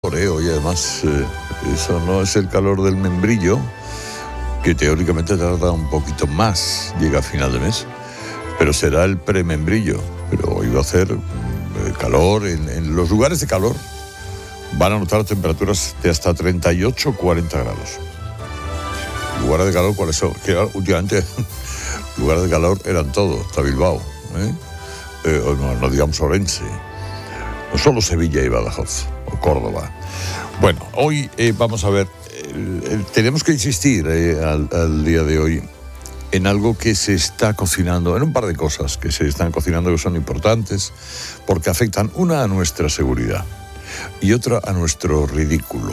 vaporeo y además eso no es el calor del membrillo, que teóricamente tarda un poquito más, llega a final de mes, pero será el premembrillo. Pero hoy va a hacer calor, en los lugares de calor van a notar temperaturas de hasta 38 o 40 grados. Lugares de calor, ¿cuáles son? Que últimamente lugares de calor eran todos, hasta Bilbao, no digamos Orense, no solo Sevilla y Badajoz, o Córdoba. Bueno, hoy vamos a ver, tenemos que insistir al día de hoy en algo que se está cocinando, en un par de cosas que se están cocinando que son importantes, porque afectan una a nuestra seguridad y otra a nuestro ridículo.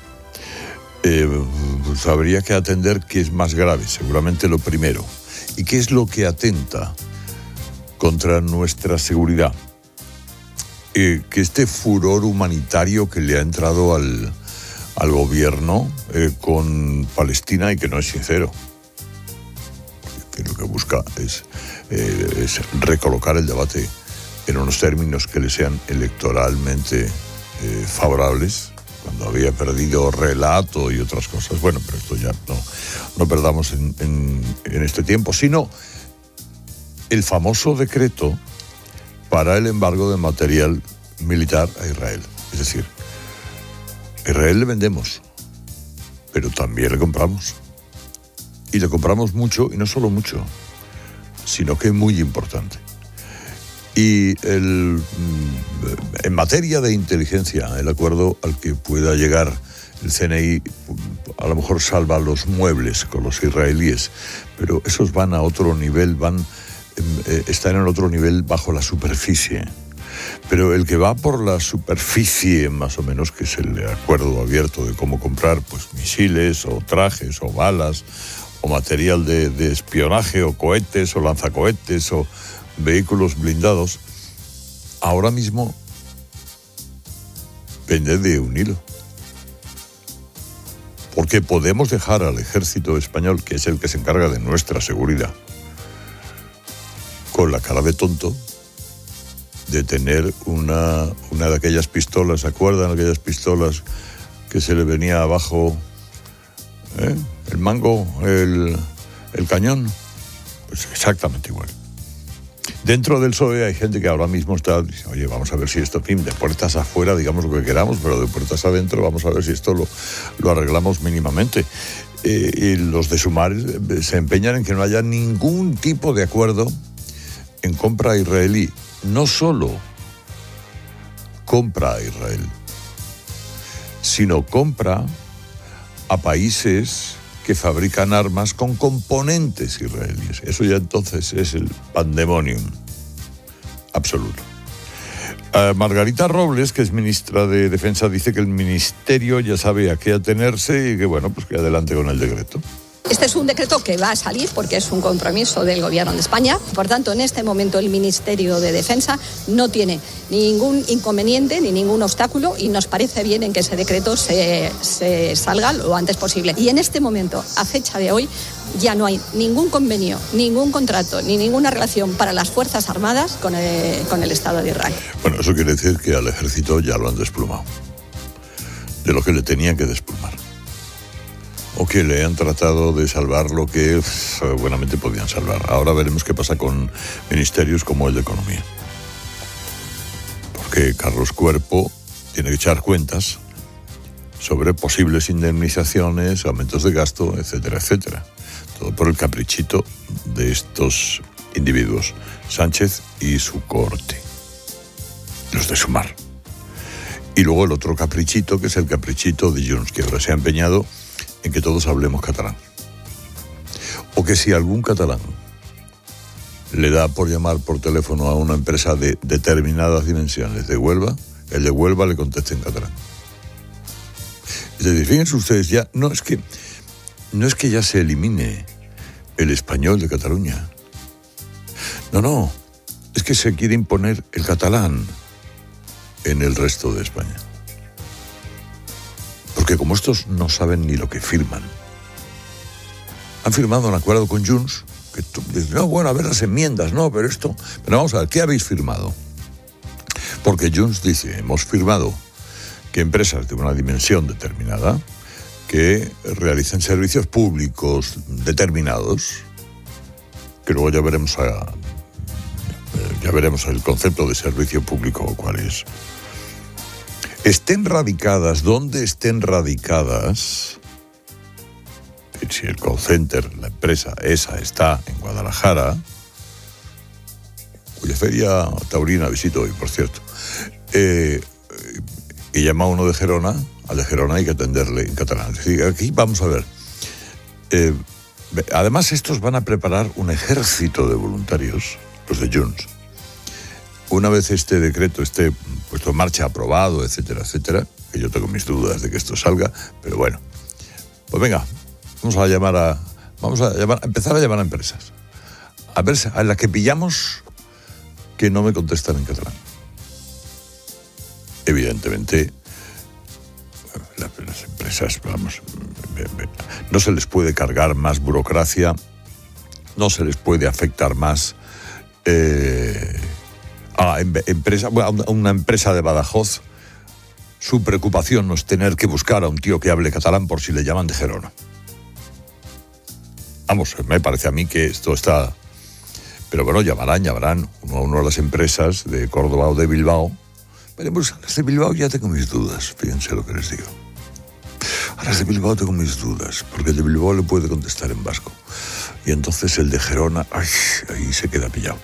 Pues habría que atender qué es más grave, seguramente lo primero, y qué es lo que atenta contra nuestra seguridad. Que este furor humanitario que le ha entrado al gobierno con Palestina y que no es sincero, que lo que busca es recolocar el debate en unos términos que le sean electoralmente favorables, cuando había perdido relato y otras cosas. Bueno, pero esto ya no perdamos en este tiempo, sino el famoso decreto para el embargo de material militar a Israel. Es decir, a Israel le vendemos, pero también le compramos. Y le compramos mucho, y no solo mucho, sino que es muy importante. Y en materia de inteligencia, el acuerdo al que pueda llegar el CNI a lo mejor salva los muebles con los israelíes, pero esos van a otro nivel, están en otro nivel bajo la superficie. Pero el que va por la superficie, más o menos, que es el acuerdo abierto de cómo comprar pues misiles o trajes o balas o material de espionaje o cohetes o lanzacohetes o vehículos blindados, ahora mismo pende de un hilo. Porque podemos dejar al ejército español, que es el que se encarga de nuestra seguridad, con la cara de tonto de tener una de aquellas pistolas, ¿se acuerdan? Aquellas pistolas que se le venía abajo el mango, el cañón, pues exactamente igual. Dentro del PSOE hay gente que ahora mismo está, dice, oye, vamos a ver si esto, en fin, de puertas afuera, digamos lo que queramos, pero de puertas adentro, vamos a ver si esto lo arreglamos mínimamente. Y los de Sumar se empeñan en que no haya ningún tipo de acuerdo en compra israelí. No solo compra a Israel, sino compra a países que fabrican armas con componentes israelíes. Eso ya entonces es el pandemonium absoluto. Margarita Robles, que es ministra de Defensa, dice que el ministerio ya sabe a qué atenerse y que, bueno, pues que adelante con el decreto. Este es un decreto que va a salir porque es un compromiso del Gobierno de España. Por tanto, en este momento el Ministerio de Defensa no tiene ningún inconveniente ni ningún obstáculo y nos parece bien en que ese decreto se salga lo antes posible. Y en este momento, a fecha de hoy, ya no hay ningún convenio, ningún contrato ni ninguna relación para las Fuerzas Armadas con el Estado de Israel. Bueno, eso quiere decir que al ejército ya lo han desplumado, de lo que le tenían que desplumar. O que le han tratado de salvar lo que buenamente podían salvar. Ahora veremos qué pasa con ministerios como el de Economía. Porque Carlos Cuerpo tiene que echar cuentas sobre posibles indemnizaciones, aumentos de gasto, etcétera, etcétera. Todo por el caprichito de estos individuos, Sánchez y su cohorte, los de Sumar. Y luego el otro caprichito, que es el caprichito de Junts, que ahora se ha empeñado en que todos hablemos catalán. O que si algún catalán le da por llamar por teléfono a una empresa de determinadas dimensiones de Huelva, el de Huelva le conteste en catalán. Es decir, fíjense ustedes, ya no es que ya se elimine el español de Cataluña. No, es que se quiere imponer el catalán en el resto de España. Porque como estos no saben ni lo que firman, han firmado un acuerdo con Junts, que tú dices, no, bueno, a ver las enmiendas, no, pero esto... Pero vamos a ver, ¿qué habéis firmado? Porque Junts dice, hemos firmado que empresas de una dimensión determinada que realicen servicios públicos determinados, que luego ya veremos el concepto de servicio público cuál es, estén radicadas donde estén radicadas. Si el call center, la empresa esa, está en Guadalajara, cuya feria taurina visito hoy, por cierto, y llama a uno de Gerona, al de Gerona hay que atenderle en catalán. Es decir, aquí vamos a ver. Además, estos van a preparar un ejército de voluntarios, los de Junts. Una vez este decreto esté puesto en marcha, aprobado, etcétera, etcétera, que yo tengo mis dudas de que esto salga, pero bueno, pues venga, vamos a empezar a llamar a empresas. A ver, a las que pillamos que no me contestan en catalán. Evidentemente, las empresas, no se les puede cargar más burocracia, no se les puede afectar más a una empresa de Badajoz. Su preocupación no es tener que buscar a un tío que hable catalán por si le llaman de Gerona. Vamos, me parece a mí que esto está... Pero bueno, llamarán uno a uno a las empresas de Córdoba o de Bilbao. Pero pues, a las de Bilbao ya tengo mis dudas, fíjense lo que les digo. A las de Bilbao tengo mis dudas, porque el de Bilbao le puede contestar en vasco. Y entonces el de Gerona, ahí se queda pillado.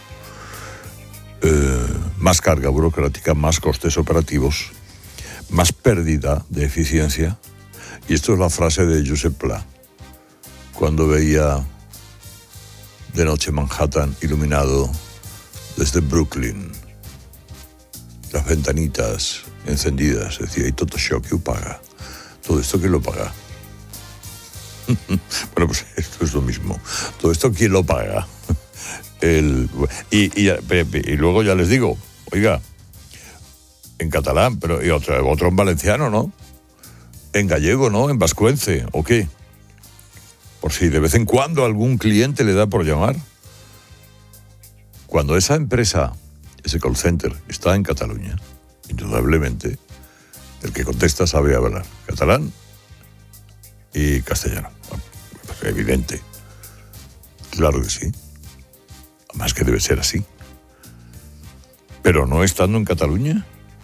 Más carga burocrática, más costes operativos, más pérdida de eficiencia. Y esto es la frase de Josep Pla, cuando veía de noche Manhattan iluminado desde Brooklyn, las ventanitas encendidas, decía, y todo això qui ho paga? Todo esto ¿quién lo paga? Bueno, pues esto es lo mismo. Todo esto ¿quién lo paga? Y luego ya les digo, oiga, en catalán, pero y otro en valenciano, ¿no? En gallego, ¿no? En vascuence, ¿o qué? Por si de vez en cuando algún cliente le da por llamar. Cuando esa empresa, ese call center, está en Cataluña, indudablemente, el que contesta sabe hablar catalán y castellano. Evidente. Claro que sí. Además que debe ser así. Pero no estando en Cataluña,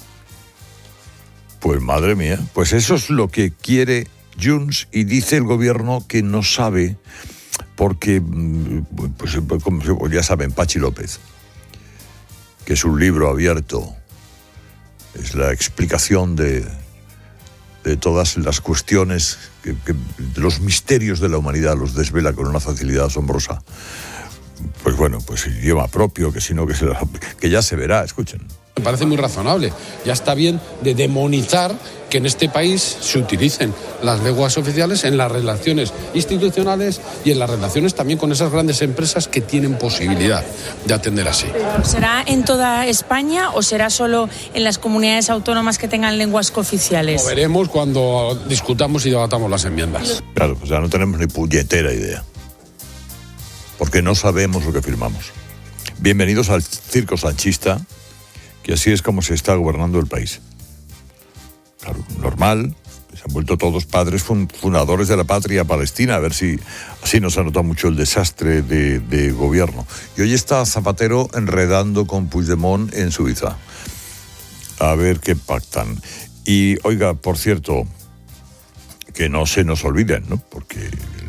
pues madre mía, pues eso es lo que quiere Junts, y dice el gobierno que no sabe, porque, pues ya saben, Pachi López, que es un libro abierto, es la explicación de todas las cuestiones, que los misterios de la humanidad los desvela con una facilidad asombrosa. Pues bueno, pues idioma propio, que ya se verá, escuchen. Me parece muy razonable. Ya está bien de demonizar que en este país se utilicen las lenguas oficiales en las relaciones institucionales y en las relaciones también con esas grandes empresas que tienen posibilidad de atender así. ¿Será en toda España o será solo en las comunidades autónomas que tengan lenguas cooficiales? Lo veremos cuando discutamos y debatamos las enmiendas. Claro, o sea, no tenemos ni puñetera idea, porque no sabemos lo que firmamos. Bienvenidos al circo sanchista, que así es como se está gobernando el país. Claro, normal, se han vuelto todos padres fundadores de la patria palestina, a ver si así nos ha notado mucho el desastre de gobierno. Y hoy está Zapatero enredando con Puigdemont en Suiza. A ver qué pactan. Y, oiga, por cierto, que no se nos olviden, ¿no? Porque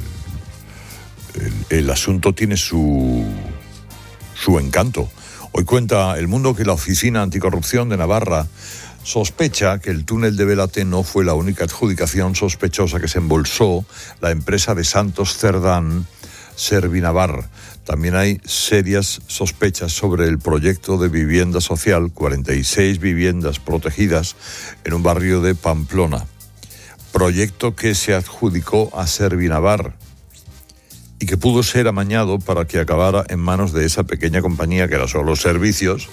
el asunto tiene su encanto. Hoy cuenta El Mundo que la Oficina Anticorrupción de Navarra sospecha que el túnel de Belate no fue la única adjudicación sospechosa que se embolsó la empresa de Santos Cerdán, Servinavar. También hay serias sospechas sobre el proyecto de vivienda social, 46 viviendas protegidas en un barrio de Pamplona. Proyecto que se adjudicó a Servinavar y que pudo ser amañado para que acabara en manos de esa pequeña compañía que era solo servicios,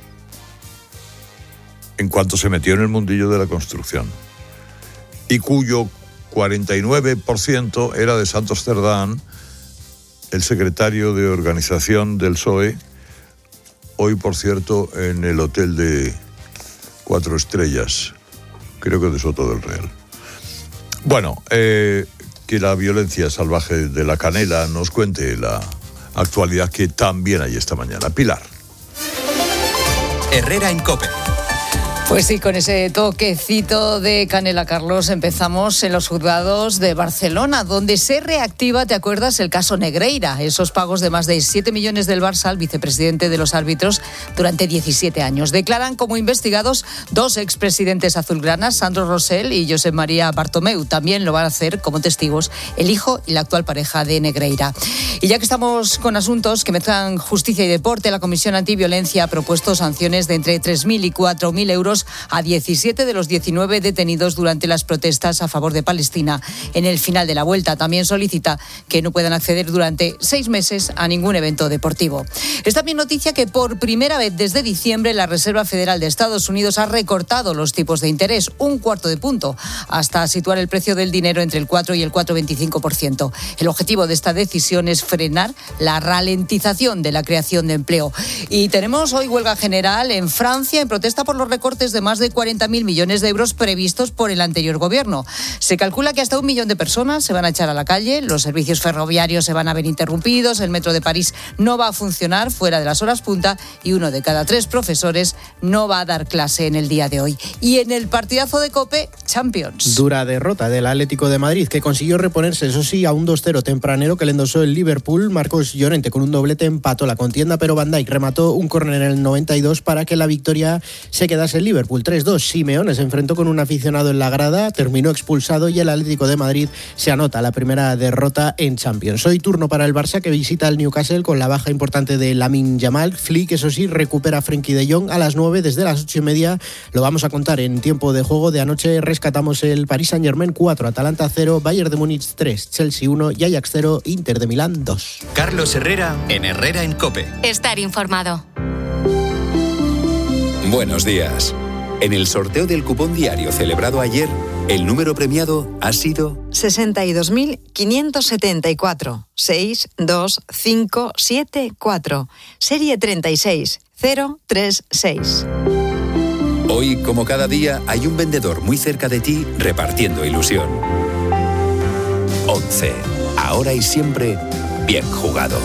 en cuanto se metió en el mundillo de la construcción, y cuyo 49% era de Santos Cerdán, el secretario de organización del PSOE, hoy, por cierto, en el hotel de 4 estrellas creo que de Soto del Real. Bueno, que la violencia salvaje de la Canela nos cuente la actualidad que también hay esta mañana. Pilar. Herrera en COPE. Pues sí, con ese toquecito de canela, Carlos, empezamos en los juzgados de Barcelona, donde se reactiva, ¿te acuerdas?, el caso Negreira, esos pagos de más de 7 millones del Barça al vicepresidente de los árbitros durante 17 años. Declaran como investigados 2 expresidentes azulgranas, Sandro Rosell y Josep María Bartomeu. También lo van a hacer como testigos el hijo y la actual pareja de Negreira. Y ya que estamos con asuntos que mezclan justicia y deporte, la Comisión Antiviolencia ha propuesto sanciones de entre 3.000 y 4.000 euros a 17 de los 19 detenidos durante las protestas a favor de Palestina en el final de la vuelta. También solicita que no puedan acceder durante 6 meses a ningún evento deportivo. Es también noticia que por primera vez desde diciembre la Reserva Federal de Estados Unidos ha recortado los tipos de interés, 1/4 punto, hasta situar el precio del dinero entre el 4 y el 4,25%. El objetivo de esta decisión es frenar la ralentización de la creación de empleo. Y tenemos hoy huelga general en Francia en protesta por los recortes de más de 40.000 millones de euros previstos por el anterior gobierno. Se calcula que hasta 1 millón de personas se van a echar a la calle, los servicios ferroviarios se van a ver interrumpidos, el metro de París no va a funcionar fuera de las horas punta y 1 de cada 3 profesores no va a dar clase en el día de hoy. Y en el partidazo de COPE, Champions. Dura derrota del Atlético de Madrid, que consiguió reponerse, eso sí, a un 2-0 tempranero que le endosó el Liverpool. Marcos Llorente con un doblete empató la contienda, pero Van Dijk remató un córner en el 92 para que la victoria se quedase en Liverpool. 3-2. Simeone se enfrentó con un aficionado en la grada, terminó expulsado y el Atlético de Madrid se anota la primera derrota en Champions. Hoy turno para el Barça, que visita al Newcastle con la baja importante de Lamine Yamal. Flick, eso sí, recupera a Frenkie de Jong a las 9, desde las 8:30. Lo vamos a contar en tiempo de juego. De anoche rescatamos el Paris Saint-Germain 4, Atalanta 0, Bayern de Múnich 3, Chelsea 1 y Ajax 0, Inter de Milán 2. Carlos Herrera en Herrera en COPE. Estar informado. Buenos días. En el sorteo del cupón diario celebrado ayer, el número premiado ha sido 62.574 62574, serie 36036. Hoy, como cada día, hay un vendedor muy cerca de ti repartiendo ilusión. 11. Ahora y siempre, bien jugado.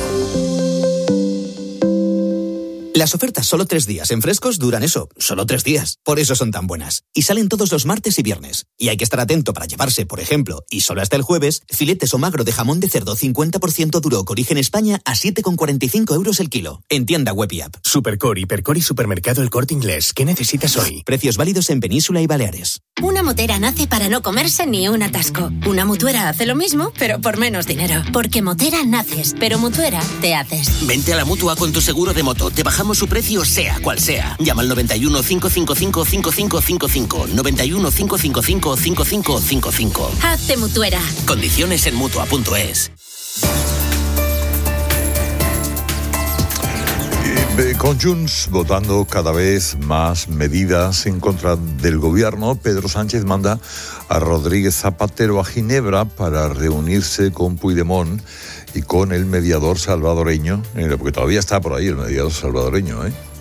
Las ofertas solo 3 días en Frescos duran eso, solo 3 días. Por eso son tan buenas. Y salen todos los martes y viernes. Y hay que estar atento para llevarse, por ejemplo, y solo hasta el jueves, filetes o magro de jamón de cerdo 50% Duroc Origen España a 7,45 euros el kilo. En tienda web y app. Supercor, Hipercor y Supermercado El Corte Inglés. ¿Qué necesitas hoy? Precios válidos en Península y Baleares. Una motera nace para no comerse ni un atasco. Una mutuera hace lo mismo, pero por menos dinero. Porque motera naces, pero mutuera te haces. Vente a la Mutua con tu seguro de moto. Te bajamos su precio sea cual sea. Llama al 91 555 5555. 91 555 5555. Hazte mutuera. Condiciones en Mutua.es. Con Junts votando cada vez más medidas en contra del gobierno, Pedro Sánchez manda a Rodríguez Zapatero a Ginebra para reunirse con Puigdemont y con el mediador salvadoreño, porque todavía está por ahí el mediador salvadoreño,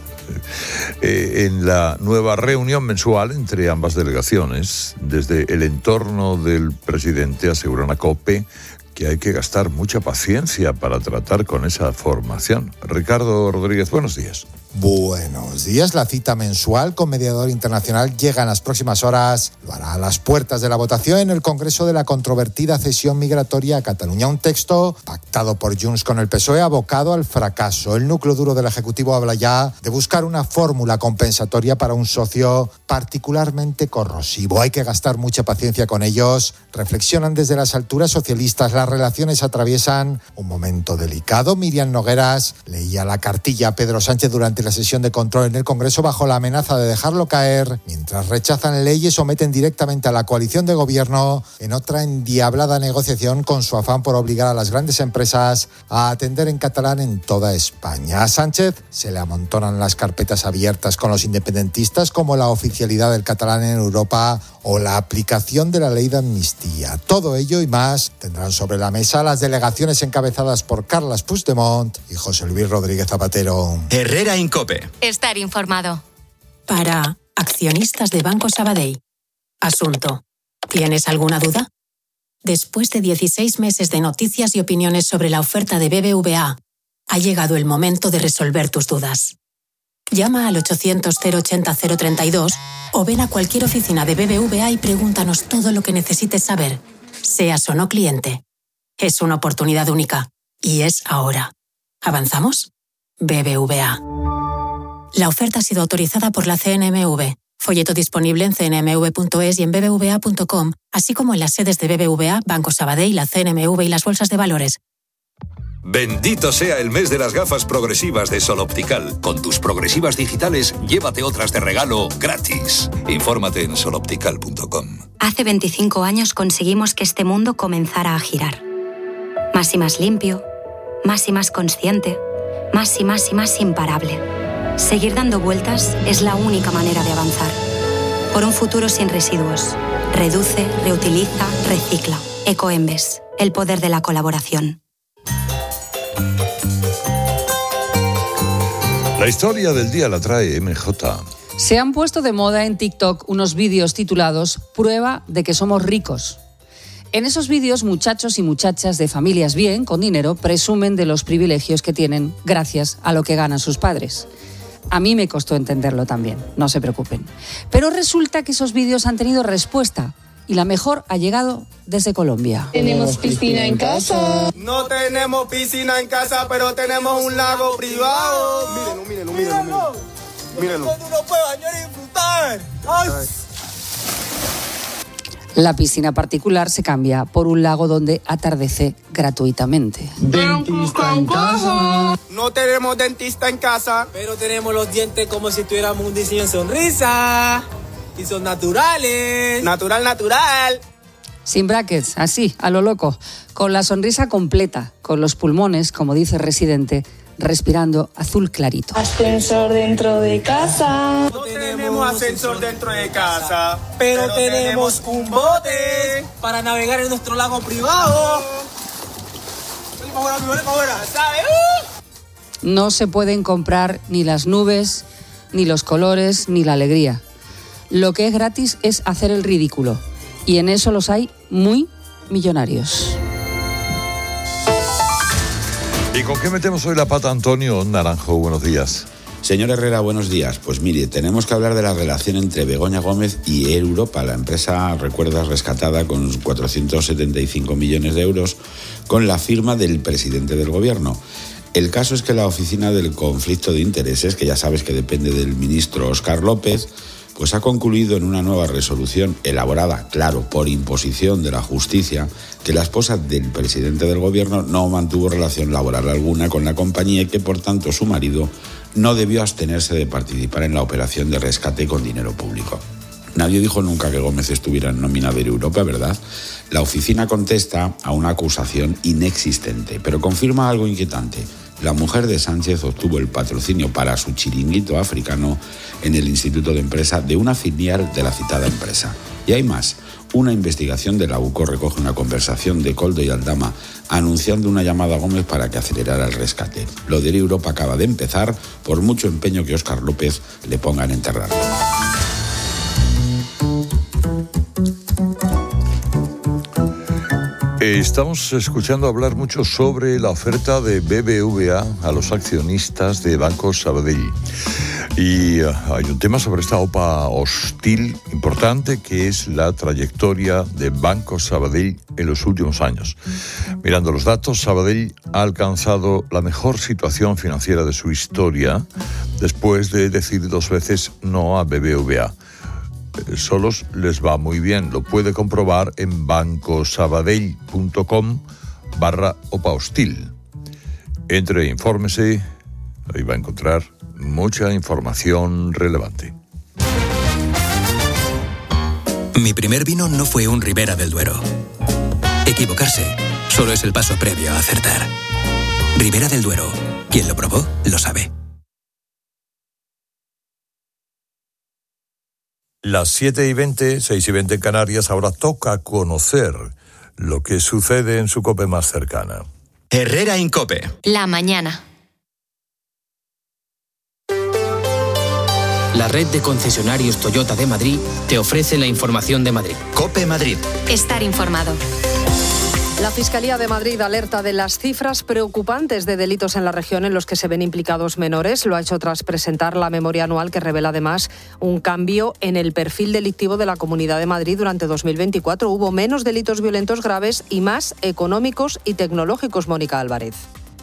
en la nueva reunión mensual entre ambas delegaciones. Desde el entorno del presidente aseguran a COPE que hay que gastar mucha paciencia para tratar con esa formación. Ricardo Rodríguez, buenos días. Buenos días. La cita mensual con mediador internacional llega en las próximas horas. Lo hará a las puertas de la votación en el Congreso de la controvertida cesión migratoria a Cataluña. Un texto pactado por Junts con el PSOE abocado al fracaso. El núcleo duro del Ejecutivo habla ya de buscar una fórmula compensatoria para un socio particularmente corrosivo. Hay que gastar mucha paciencia con ellos. Reflexionan desde las alturas socialistas. Las relaciones atraviesan un momento delicado. Miriam Nogueras leía la cartilla a Pedro Sánchez durante la sesión de control en el Congreso bajo la amenaza de dejarlo caer, mientras rechazan leyes o meten directamente a la coalición de gobierno en otra endiablada negociación con su afán por obligar a las grandes empresas a atender en catalán en toda España. A Sánchez se le amontonan las carpetas abiertas con los independentistas, como la oficialidad del catalán en Europa o la aplicación de la ley de amnistía. Todo ello y más tendrán sobre la mesa las delegaciones encabezadas por Carles Puigdemont y José Luis Rodríguez Zapatero. Herrera en COPE. Estar informado. Para accionistas de Banco Sabadell. Asunto: ¿tienes alguna duda? Después de 16 meses de noticias y opiniones sobre la oferta de BBVA, ha llegado el momento de resolver tus dudas. Llama al 800-080-032 o ven a cualquier oficina de BBVA y pregúntanos todo lo que necesites saber, seas o no cliente. Es una oportunidad única y es ahora. ¿Avanzamos? BBVA. La oferta ha sido autorizada por la CNMV. Folleto disponible en cnmv.es y en bbva.com, así como en las sedes de BBVA, Banco Sabadell, la CNMV y las bolsas de valores. Bendito sea el mes de las gafas progresivas de Sol Optical. Con tus progresivas digitales, llévate otras de regalo gratis. Infórmate en soloptical.com. Hace 25 años conseguimos que este mundo comenzara a girar. Más y más limpio, más y más consciente, más y más y más imparable. Seguir dando vueltas es la única manera de avanzar. Por un futuro sin residuos. Reduce, reutiliza, recicla. Ecoembes, el poder de la colaboración. La historia del día la trae MJ. Se han puesto de moda en TikTok unos vídeos titulados Prueba de que somos ricos. En esos vídeos, muchachos y muchachas de familias bien, con dinero, presumen de los privilegios que tienen gracias a lo que ganan sus padres. A mí me costó entenderlo también, no se preocupen. Pero resulta que esos vídeos han tenido respuesta y la mejor ha llegado desde Colombia. ¿Tenemos piscina en casa? No tenemos piscina en casa, pero tenemos un lago privado. Mírenlo. Donde uno puede bañar y disfrutar. ¡Ay! La piscina particular se cambia por un lago donde atardece gratuitamente. Dentista en casa. No tenemos dentista en casa, pero tenemos los dientes como si tuviéramos un diseño de sonrisa. Y son naturales. Natural. Sin brackets, así, a lo loco. Con la sonrisa completa, con los pulmones, como dice Residente, respirando azul clarito. Ascensor dentro de casa. No tenemos ascensor dentro de casa, pero tenemos un bote para navegar en nuestro lago privado. No se pueden comprar ni las nubes, ni los colores, ni la alegría. Lo que es gratis es hacer el ridículo. Y en eso los hay muy millonarios. ¿Y con qué metemos hoy la pata, Antonio Naranjo? Buenos días. Señor Herrera, buenos días. Pues mire, tenemos que hablar de la relación entre Begoña Gómez y Air Europa, la empresa, recuerdas, rescatada con 475 millones de euros con la firma del presidente del gobierno. El caso es que la Oficina del Conflicto de Intereses, que ya sabes que depende del ministro Óscar López, pues ha concluido en una nueva resolución elaborada, claro, por imposición de la justicia, que la esposa del presidente del gobierno no mantuvo relación laboral alguna con la compañía y que, por tanto, su marido no debió abstenerse de participar en la operación de rescate con dinero público. Nadie dijo nunca que Gómez estuviera en nómina de Europa, ¿verdad? La oficina contesta a una acusación inexistente, pero confirma algo inquietante. La mujer de Sánchez obtuvo el patrocinio para su chiringuito africano en el Instituto de Empresa de una filial de la citada empresa. Y hay más. Una investigación de la UCO recoge una conversación de Koldo y Aldama anunciando una llamada a Gómez para que acelerara el rescate. Lo de Europa acaba de empezar, por mucho empeño que Óscar López le ponga en enterrarlo. Estamos escuchando hablar mucho sobre la oferta de BBVA a los accionistas de Banco Sabadell. Y hay un tema sobre esta OPA hostil importante, que es la trayectoria de Banco Sabadell en los últimos años. Mirando los datos, Sabadell ha alcanzado la mejor situación financiera de su historia después de decir 2 veces no a BBVA. Solos les va muy bien. Lo puede comprobar en bancosabadell.com/OPA hostil. Entre e infórmese, ahí va a encontrar mucha información relevante. Mi primer vino no fue un Ribera del Duero. Equivocarse solo es el paso previo a acertar. Ribera del Duero, quien lo probó lo sabe. Las 7:20, 6:20 en Canarias, ahora toca conocer lo que sucede en su COPE más cercana. Herrera Incope. La mañana. La red de concesionarios Toyota de Madrid te ofrece la información de Madrid. COPE Madrid. Estar informado. La Fiscalía de Madrid alerta de las cifras preocupantes de delitos en la región en los que se ven implicados menores. Lo ha hecho tras presentar la memoria anual que revela además un cambio en el perfil delictivo de la Comunidad de Madrid durante 2024. Hubo menos delitos violentos graves y más económicos y tecnológicos, Mónica Álvarez.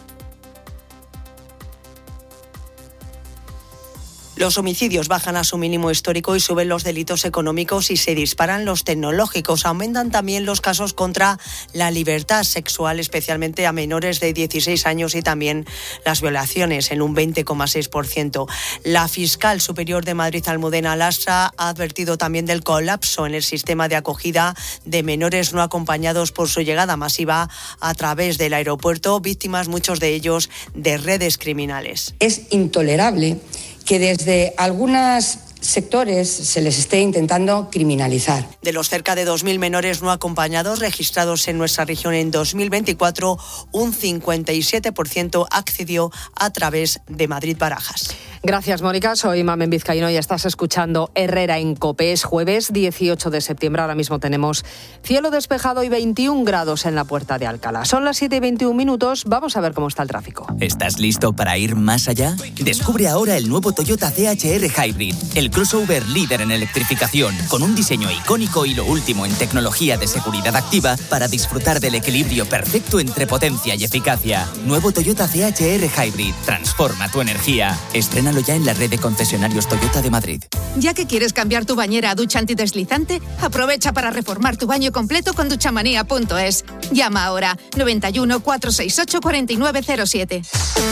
Los homicidios bajan a su mínimo histórico y suben los delitos económicos y se disparan los tecnológicos. Aumentan también los casos contra la libertad sexual, especialmente a menores de 16 años, y también las violaciones en un 20,6%. La fiscal superior de Madrid, Almudena Lastra, ha advertido también del colapso en el sistema de acogida de menores no acompañados por su llegada masiva a través del aeropuerto, víctimas muchos de ellos de redes criminales. Es intolerable que desde algunos sectores se les esté intentando criminalizar. De los cerca de 2.000 menores no acompañados registrados en nuestra región en 2024, un 57% accedió a través de Madrid-Barajas. Gracias, Mónica. Soy Mamen Vizcaíno y estás escuchando Herrera en COPE. Es jueves 18 de septiembre. Ahora mismo tenemos cielo despejado y 21 grados en la Puerta de Alcalá. Son las 7:21. Vamos a ver cómo está el tráfico. ¿Estás listo para ir más allá? Descubre ahora el nuevo Toyota CHR Hybrid, el crossover líder en electrificación, con un diseño icónico y lo último en tecnología de seguridad activa para disfrutar del equilibrio perfecto entre potencia y eficacia. Nuevo Toyota CHR Hybrid. Transforma tu energía. Estrénalo ya en la red de concesionarios Toyota de Madrid. Ya que quieres cambiar tu bañera a ducha antideslizante, aprovecha para reformar tu baño completo con duchamanía.es. Llama ahora 91 468 4907.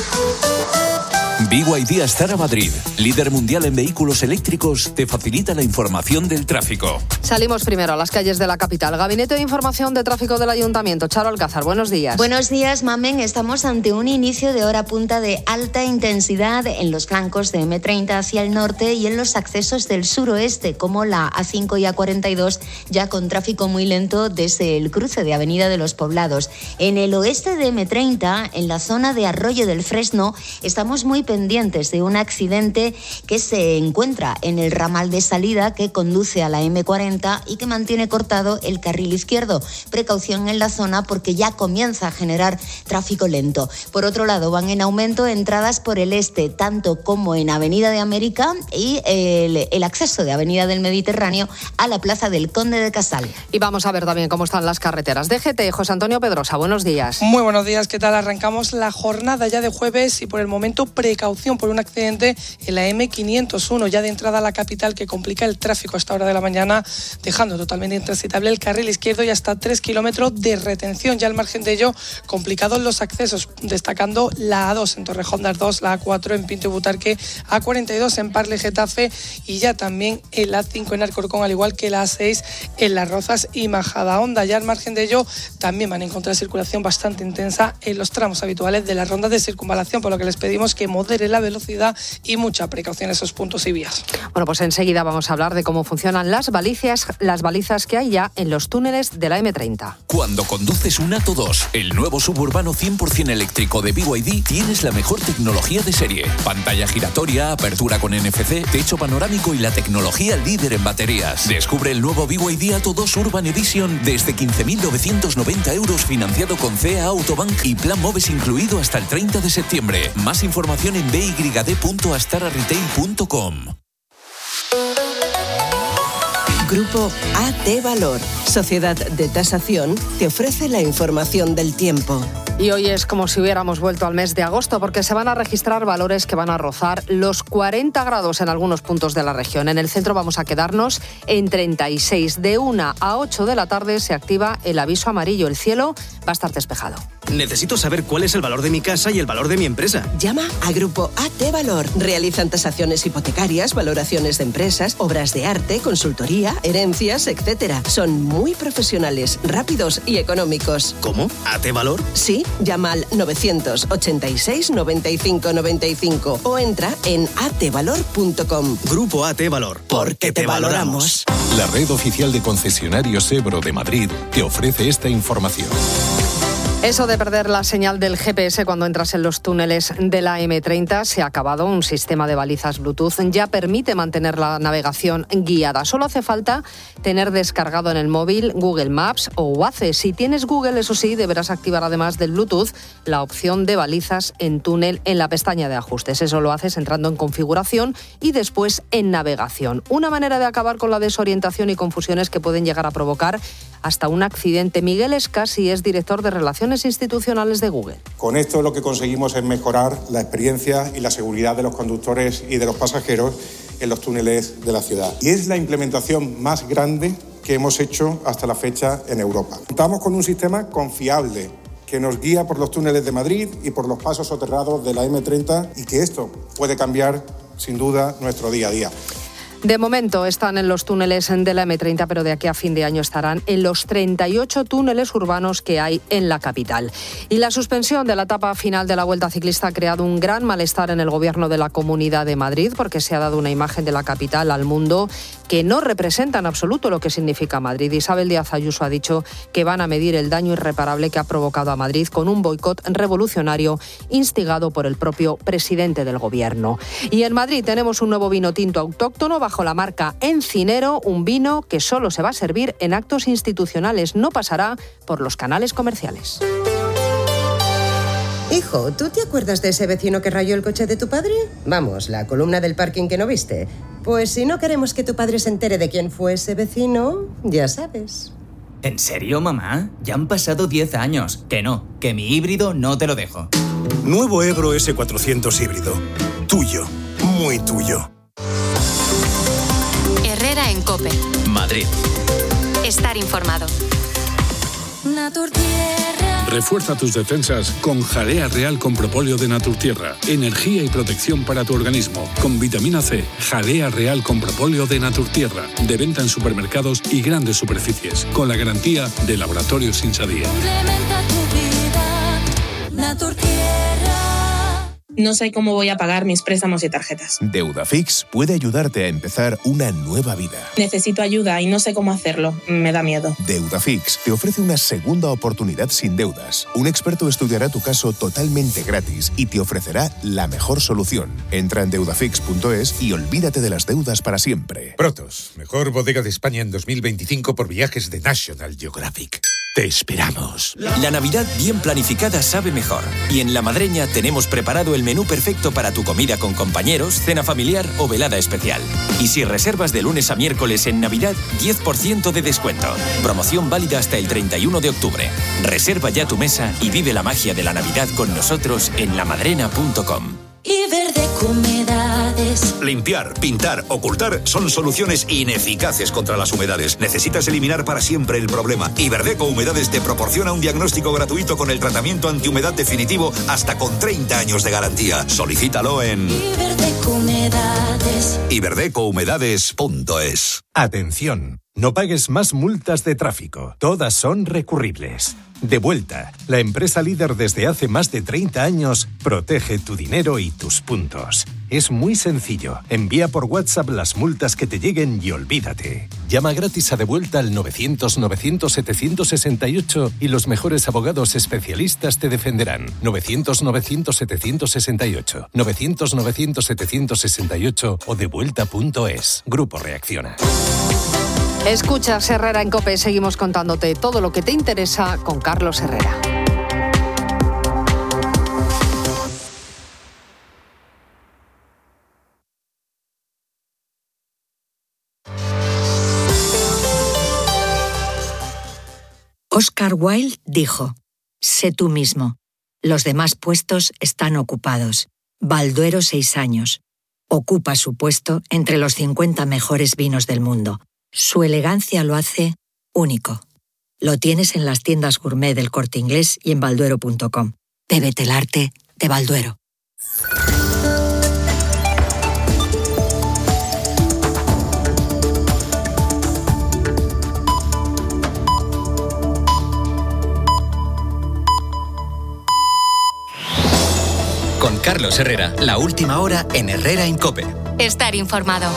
BYD Astara Madrid, líder mundial en vehículos eléctricos, te facilita la información del tráfico. Salimos primero a las calles de la capital. Gabinete de Información de Tráfico del Ayuntamiento. Charo Alcázar, buenos días. Buenos días, Mamen. Estamos ante un inicio de hora punta de alta intensidad en los flancos de M30 hacia el norte y en los accesos del suroeste, como la A5 y A42, ya con tráfico muy lento desde el cruce de Avenida de los Poblados. En el oeste de M30, en la zona de Arroyo del Fresno, estamos muy pendientes de un accidente que se encuentra en el ramal de salida que conduce a la M40 y que mantiene cortado el carril izquierdo. Precaución en la zona porque ya comienza a generar tráfico lento. Por otro lado, van en aumento entradas por el este, tanto como en Avenida de América y el acceso de Avenida del Mediterráneo a la Plaza del Conde de Casal. Y vamos a ver también cómo están las carreteras. DGT, José Antonio Pedrosa, buenos días. Muy buenos días, ¿qué tal? Arrancamos la jornada ya de jueves y por el momento precaución por un accidente en la M501, ya de entrada a la capital, que complica el tráfico a esta hora de la mañana, dejando totalmente intransitable el carril izquierdo y hasta 3 kilómetros de retención. Ya al margen de ello, complicados los accesos, destacando la A2 en Torrejón de Ardoz, la A4 en Pinto y Butarque, A42 en Parle Getafe y ya también el A5 en Alcorcón, al igual que la A6 en Las Rozas y Majadahonda. Ya al margen de ello, también van a encontrar circulación bastante intensa en los tramos habituales de las rondas de circunvalación, por lo que les pedimos que modere la velocidad y mucha precaución en esos puntos y vías. Bueno, pues enseguida vamos a hablar de cómo funcionan las balizas que hay ya en los túneles de la M30. Cuando conduces un Atto 2, el nuevo suburbano 100% eléctrico de BYD, tienes la mejor tecnología de serie. Pantalla giratoria, apertura con NFC, techo panorámico y la tecnología líder en baterías. Descubre el nuevo BYD Atto 2 Urban Edition desde 15.990 euros financiado con CEA Autobank y plan MOVES incluido hasta el 30 de septiembre. Más información en byd.astararetail.com. Grupo AT Valor, Sociedad de Tasación, te ofrece la información del tiempo. Y hoy es como si hubiéramos vuelto al mes de agosto porque se van a registrar valores que van a rozar los 40 grados en algunos puntos de la región. En el centro vamos a quedarnos en 36. De 1 a 8 de la tarde se activa el aviso amarillo. El cielo va a estar despejado. Necesito saber cuál es el valor de mi casa y el valor de mi empresa. Llama a Grupo AT Valor. Realizan tasaciones hipotecarias, valoraciones de empresas, obras de arte, consultoría, herencias, etc. Son muy profesionales, rápidos y económicos. ¿Cómo? ¿AT Valor? Sí, llama al 986 95 95 o entra en atvalor.com. Grupo AT Valor. Porque te valoramos. La red oficial de concesionarios Ebro de Madrid te ofrece esta información. Eso de perder la señal del GPS cuando entras en los túneles de la M30 se ha acabado. Un sistema de balizas Bluetooth ya permite mantener la navegación guiada. Solo hace falta tener descargado en el móvil Google Maps o Waze. Si tienes Google, eso sí, deberás activar además del Bluetooth la opción de balizas en túnel en la pestaña de ajustes. Eso lo haces entrando en configuración y después en navegación. Una manera de acabar con la desorientación y confusiones que pueden llegar a provocar hasta un accidente. Miguel Escasi es director de Relaciones Institucionales de Google. Con esto lo que conseguimos es mejorar la experiencia y la seguridad de los conductores y de los pasajeros en los túneles de la ciudad. Y es la implementación más grande que hemos hecho hasta la fecha en Europa. Contamos con un sistema confiable que nos guía por los túneles de Madrid y por los pasos soterrados de la M30 y que esto puede cambiar, sin duda, nuestro día a día. De momento están en los túneles de la M30, pero de aquí a fin de año estarán en los 38 túneles urbanos que hay en la capital. Y la suspensión de la etapa final de la Vuelta Ciclista ha creado un gran malestar en el gobierno de la Comunidad de Madrid, porque se ha dado una imagen de la capital al mundo que no representa en absoluto lo que significa Madrid. Isabel Díaz Ayuso ha dicho que van a medir el daño irreparable que ha provocado a Madrid con un boicot revolucionario instigado por el propio presidente del gobierno. Y en Madrid tenemos un nuevo vino tinto autóctono bajo la marca Encinero, un vino que solo se va a servir en actos institucionales, no pasará por los canales comerciales. Hijo, ¿tú te acuerdas de ese vecino que rayó el coche de tu padre? Vamos, la columna del parking que no viste. Pues si no queremos que tu padre se entere de quién fue ese vecino, ya sabes. ¿En serio, mamá? Ya han pasado 10 años. Que no, que mi híbrido no te lo dejo. Nuevo Ebro S400 híbrido. Tuyo, muy tuyo. Herrera en COPE. Madrid. Estar informado. Refuerza tus defensas con Jalea Real con propóleo de Naturtierra. Energía y protección para tu organismo. Con vitamina C. Jalea Real con propóleo de Naturtierra. De venta en supermercados y grandes superficies. Con la garantía de Laboratorios Insadía. Complementa tu vida. Naturtierra. No sé cómo voy a pagar mis préstamos y tarjetas. Deudafix puede ayudarte a empezar una nueva vida. Necesito ayuda y no sé cómo hacerlo. Me da miedo. Deudafix te ofrece una segunda oportunidad sin deudas. Un experto estudiará tu caso totalmente gratis y te ofrecerá la mejor solución. Entra en deudafix.es y olvídate de las deudas para siempre. Protos, mejor bodega de España en 2025 por viajes de National Geographic. Te esperamos. La Navidad bien planificada sabe mejor. Y en La Madreña tenemos preparado el menú perfecto para tu comida con compañeros, cena familiar o velada especial. Y si reservas de lunes a miércoles en Navidad, 10% de descuento. Promoción válida hasta el 31 de octubre. Reserva ya tu mesa y vive la magia de la Navidad con nosotros en lamadrena.com. Iberdeco Humedades. Limpiar, pintar, ocultar son soluciones ineficaces contra las humedades. Necesitas eliminar para siempre el problema. Iberdeco Humedades te proporciona un diagnóstico gratuito con el tratamiento antihumedad definitivo hasta con 30 años de garantía. Solicítalo en Iberdeco Humedades. iberdecohumedades.es. Atención, no pagues más multas de tráfico. Todas son recurribles. Devuelta, la empresa líder desde hace más de 30 años, protege tu dinero y tus puntos. Es muy sencillo. Envía por WhatsApp las multas que te lleguen y olvídate. Llama gratis a Devuelta al 900-900-768 y los mejores abogados especialistas te defenderán. 900-900-768. 900-900-768 o devuelta.es. Grupo Reacciona. Escuchas Herrera en COPE. Seguimos contándote todo lo que te interesa con Carlos Herrera. Oscar Wilde dijo: sé tú mismo. Los demás puestos están ocupados. Balduero 6 años. Ocupa su puesto entre los 50 mejores vinos del mundo. Su elegancia lo hace único. Lo tienes en las tiendas gourmet del Corte Inglés y en balduero.com. Bébete el arte de Balduero. Con Carlos Herrera, la última hora en Herrera en COPE. Estar informado.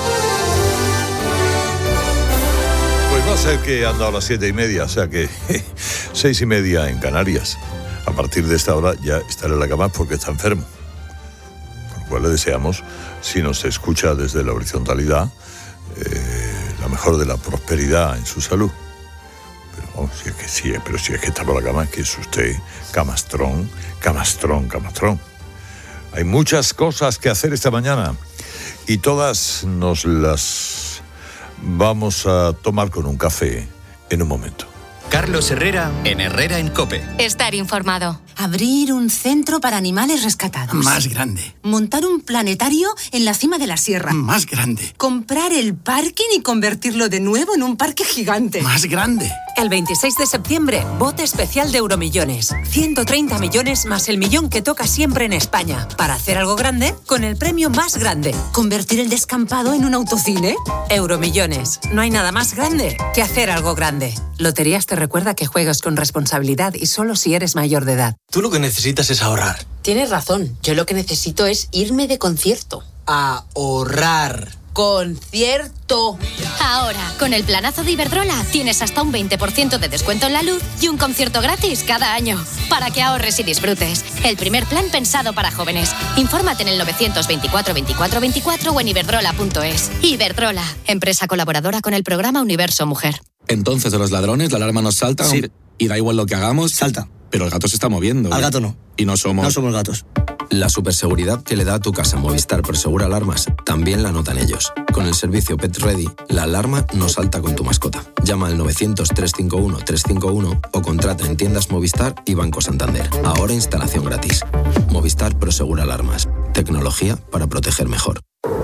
Pues va a ser que han dado las 7:30, o sea que 6:30 en Canarias. A partir de esta hora ya estará en la cama porque está enfermo. Por lo cual le deseamos, si nos escucha desde la horizontalidad, la mejor de la prosperidad en su salud. Pero vamos, si es que está por la cama, es que es usted camastrón. Hay muchas cosas que hacer esta mañana y todas nos las vamos a tomar con un café en un momento. Carlos Herrera en Herrera en COPE. Estar informado. Abrir un centro para animales rescatados. Más grande. Montar un planetario en la cima de la sierra. Más grande. Comprar el parking y convertirlo de nuevo en un parque gigante. Más grande. El 26 de septiembre, bote especial de Euromillones. 130 millones más el millón que toca siempre en España. Para hacer algo grande con el premio más grande. ¿Convertir el descampado en un autocine? Euromillones. No hay nada más grande que hacer algo grande. Loterías te recuerda que juegues con responsabilidad y solo si eres mayor de edad. Tú lo que necesitas es ahorrar. Tienes razón. Yo lo que necesito es irme de concierto. Ahorrar. ¡Concierto! Ahora, con el planazo de Iberdrola, tienes hasta un 20% de descuento en la luz y un concierto gratis cada año. Para que ahorres y disfrutes. El primer plan pensado para jóvenes. Infórmate en el 924 24 24 o en iberdrola.es. Iberdrola, empresa colaboradora con el programa Universo Mujer. Entonces, de los ladrones, la alarma nos salta. Sí. Y da igual lo que hagamos. Salta. Pero el gato se está moviendo. Al gato no. Y no somos... No somos gatos. La superseguridad que le da a tu casa Movistar Prosegur Alarmas también la notan ellos. Con el servicio Pet Ready, la alarma no salta con tu mascota. Llama al 900-351-351 o contrata en tiendas Movistar y Banco Santander. Ahora instalación gratis. Movistar Prosegur Alarmas. Tecnología para proteger mejor.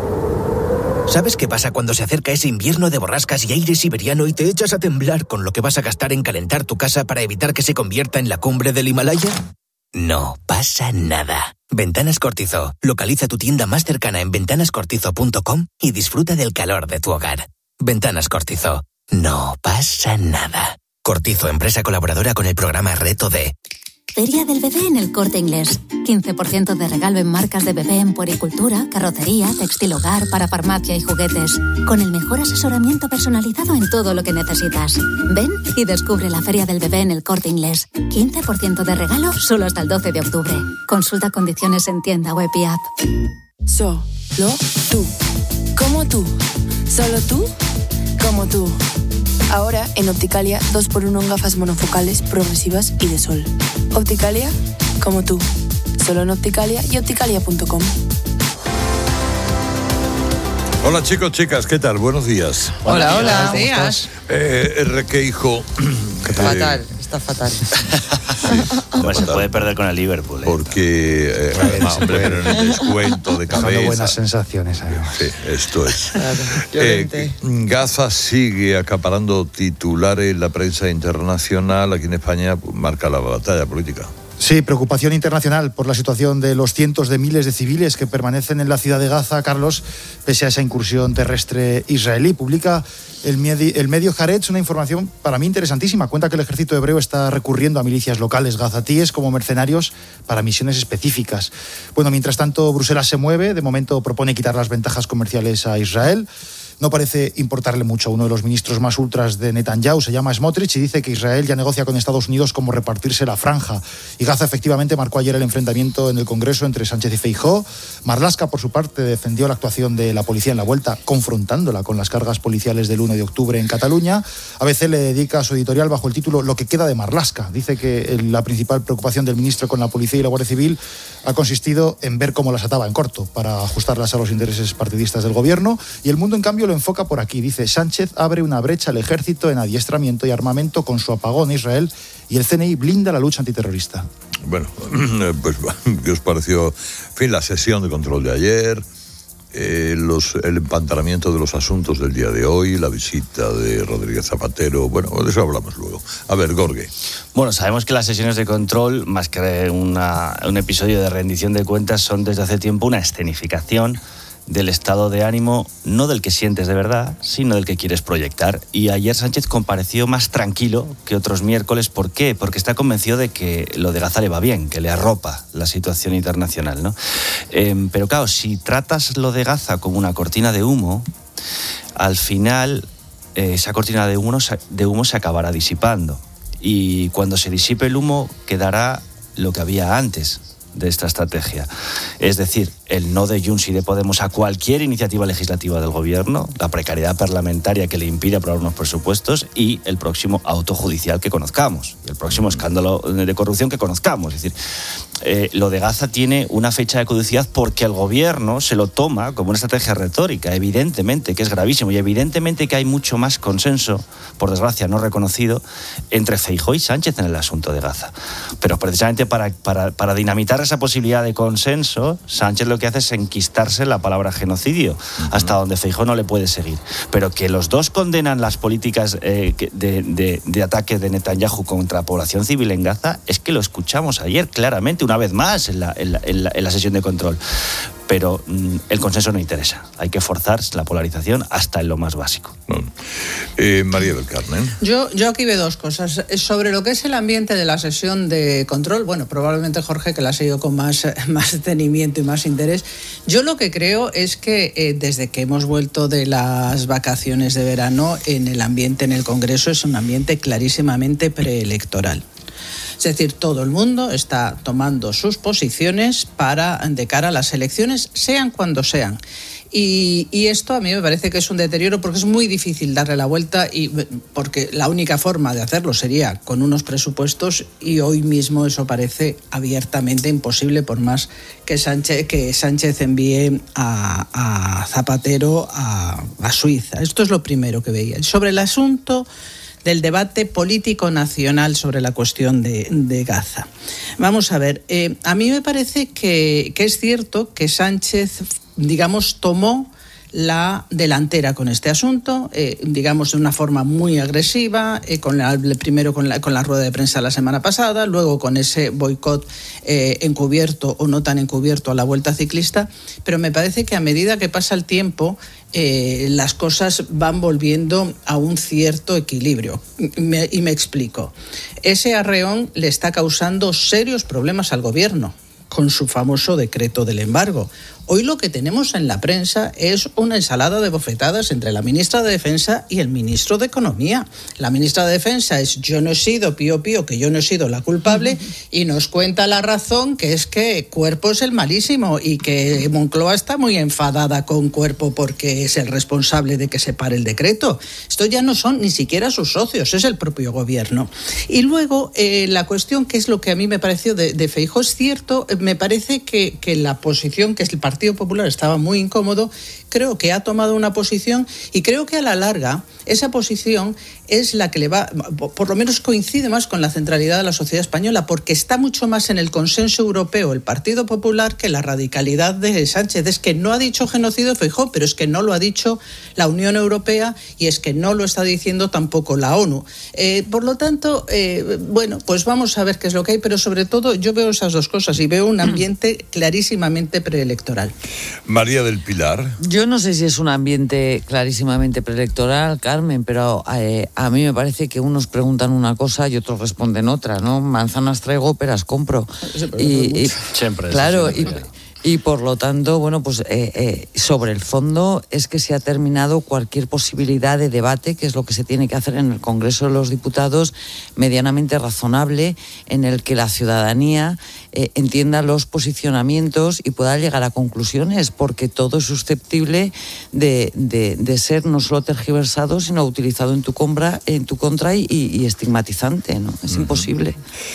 ¿Sabes qué pasa cuando se acerca ese invierno de borrascas y aire siberiano y te echas a temblar con lo que vas a gastar en calentar tu casa para evitar que se convierta en la cumbre del Himalaya? No pasa nada. Ventanas Cortizo. Localiza tu tienda más cercana en ventanascortizo.com y disfruta del calor de tu hogar. Ventanas Cortizo. No pasa nada. Cortizo, empresa colaboradora con el programa Reto D. Feria del Bebé en El Corte Inglés. 15% de regalo en marcas de bebé en puericultura, carrocería, textil hogar, para farmacia y juguetes. Con el mejor asesoramiento personalizado en todo lo que necesitas. Ven y descubre la Feria del Bebé en El Corte Inglés. 15% de regalo solo hasta el 12 de octubre. Consulta condiciones en tienda web y app. Solo tú. Como tú. Solo tú. Como tú. Ahora en Opticalia 2x1 en gafas monofocales, progresivas y de sol. Opticalia, como tú. Solo en Opticalia y opticalia.com. Hola chicos, chicas, ¿qué tal? Buenos días. Hola, buenos días. Requeijo. Fatal, está fatal. Pues se puede perder con el Liverpool. Porque, hombre, pero en el descuento de cabeza. Dando buenas sensaciones, además. Sí, esto es. Claro, Gaza sigue acaparando titulares en la prensa internacional. Aquí en España marca la batalla política. Sí, preocupación internacional por la situación de los cientos de miles de civiles que permanecen en la ciudad de Gaza, Carlos, pese a esa incursión terrestre israelí. Publica el medio Haaretz una información para mí interesantísima. Cuenta que el ejército hebreo está recurriendo a milicias locales gazatíes como mercenarios para misiones específicas. Bueno, mientras tanto, Bruselas se mueve. De momento propone quitar las ventajas comerciales a Israel. No parece importarle mucho a uno de los ministros más ultras de Netanyahu, se llama Smotrich, y dice que Israel ya negocia con Estados Unidos cómo repartirse la franja. Y Gaza efectivamente marcó ayer el enfrentamiento en el Congreso entre Sánchez y Feijóo. Marlaska, por su parte, defendió la actuación de la policía en la vuelta, confrontándola con las cargas policiales del 1 de octubre en Cataluña. ABC le dedica su editorial bajo el título Lo que queda de Marlaska. Dice que la principal preocupación del ministro con la policía y la Guardia Civil ha consistido en ver cómo las ataba en corto para ajustarlas a los intereses partidistas del gobierno. Y El Mundo, en cambio, lo enfoca por aquí. Dice: Sánchez abre una brecha al ejército en adiestramiento y armamento con su apagón en Israel, y el CNI blinda la lucha antiterrorista. Bueno, pues ¿qué os pareció? En fin, la sesión de control de ayer, el empantanamiento de los asuntos del día de hoy, la visita de Rodríguez Zapatero. Bueno, de eso hablamos luego. A ver, Gorge. Bueno, sabemos que las sesiones de control, más que un episodio de rendición de cuentas, son desde hace tiempo una escenificación del estado de ánimo, no del que sientes de verdad, sino del que quieres proyectar. Y ayer Sánchez compareció más tranquilo que otros miércoles. ¿Por qué? Porque está convencido de que lo de Gaza le va bien, que le arropa la situación internacional, ¿no? Pero claro, si tratas lo de Gaza como una cortina de humo, al final esa cortina de humo se acabará disipando. Y cuando se disipe el humo, quedará lo que había antes de esta estrategia. Es decir, el no de Junts y de Podemos a cualquier iniciativa legislativa del gobierno, la precariedad parlamentaria que le impide aprobar unos presupuestos y el próximo auto judicial que conozcamos, el próximo escándalo de corrupción que conozcamos. Es decir, lo de Gaza tiene una fecha de caducidad porque el gobierno se lo toma como una estrategia retórica, evidentemente que es gravísimo y evidentemente que hay mucho más consenso, por desgracia no reconocido, entre Feijóo y Sánchez en el asunto de Gaza. Pero precisamente para dinamitar esa posibilidad de consenso, Sánchez lo que hace es enquistarse la palabra genocidio, hasta donde Feijóo no le puede seguir. Pero que los dos condenan las políticas de ataque de Netanyahu contra la población civil en Gaza, es que lo escuchamos ayer claramente, una vez más en la sesión de control. Pero el consenso no interesa. Hay que forzar la polarización hasta en lo más básico. María del Carmen. Yo aquí veo dos cosas. Sobre lo que es el ambiente de la sesión de control, bueno, probablemente Jorge, que la ha seguido con más detenimiento y más interés. Yo lo que creo es que desde que hemos vuelto de las vacaciones de verano, en el ambiente en el Congreso es un ambiente clarísimamente preelectoral. Es decir, todo el mundo está tomando sus posiciones de cara a las elecciones, sean cuando sean. Y esto a mí me parece que es un deterioro porque es muy difícil darle la vuelta y porque la única forma de hacerlo sería con unos presupuestos y hoy mismo eso parece abiertamente imposible por más que Sánchez envíe a Zapatero a Suiza. Esto es lo primero que veía. Sobre el asunto del debate político nacional sobre la cuestión de Gaza. Vamos a ver, a mí me parece que es cierto que Sánchez, digamos, tomó la delantera con este asunto, digamos de una forma muy agresiva, primero con la rueda de prensa la semana pasada, luego con ese boicot encubierto o no tan encubierto a la Vuelta Ciclista, pero me parece que a medida que pasa el tiempo las cosas van volviendo a un cierto equilibrio. Y me explico. Ese arreón le está causando serios problemas al gobierno con su famoso decreto del embargo. Hoy lo que tenemos en la prensa es una ensalada de bofetadas entre la ministra de Defensa y el ministro de Economía. La ministra de Defensa es yo no he sido, pío, que yo no he sido la culpable, y nos cuenta la razón, que es que Cuerpo es el malísimo y que Moncloa está muy enfadada con Cuerpo porque es el responsable de que se pare el decreto. Esto ya no son ni siquiera sus socios, es el propio gobierno. Y luego la cuestión, que es lo que a mí me pareció de Feijóo, es cierto, me parece que la posición, que es el Partido Popular estaba muy incómodo, creo que ha tomado una posición y creo que a la larga esa posición es la que le va, por lo menos coincide más con la centralidad de la sociedad española, porque está mucho más en el consenso europeo el Partido Popular que la radicalidad de Sánchez. Es que no ha dicho genocidio Feijóo, pero es que no lo ha dicho la Unión Europea y es que no lo está diciendo tampoco la ONU. Por lo tanto, bueno, pues vamos a ver qué es lo que hay, pero sobre todo yo veo esas dos cosas y veo un ambiente clarísimamente preelectoral. María del Pilar. Yo no sé si es un ambiente clarísimamente preelectoral, Carmen, pero a mí me parece que unos preguntan una cosa y otros responden otra, ¿no? Manzanas traigo, peras compro. Y siempre. Claro, y por lo tanto, bueno, pues sobre el fondo es que se ha terminado cualquier posibilidad de debate, que es lo que se tiene que hacer en el Congreso de los Diputados, medianamente razonable, en el que la ciudadanía entienda los posicionamientos y pueda llegar a conclusiones, porque todo es susceptible de ser no solo tergiversado, sino utilizado en tu contra y estigmatizante, ¿no? Es imposible.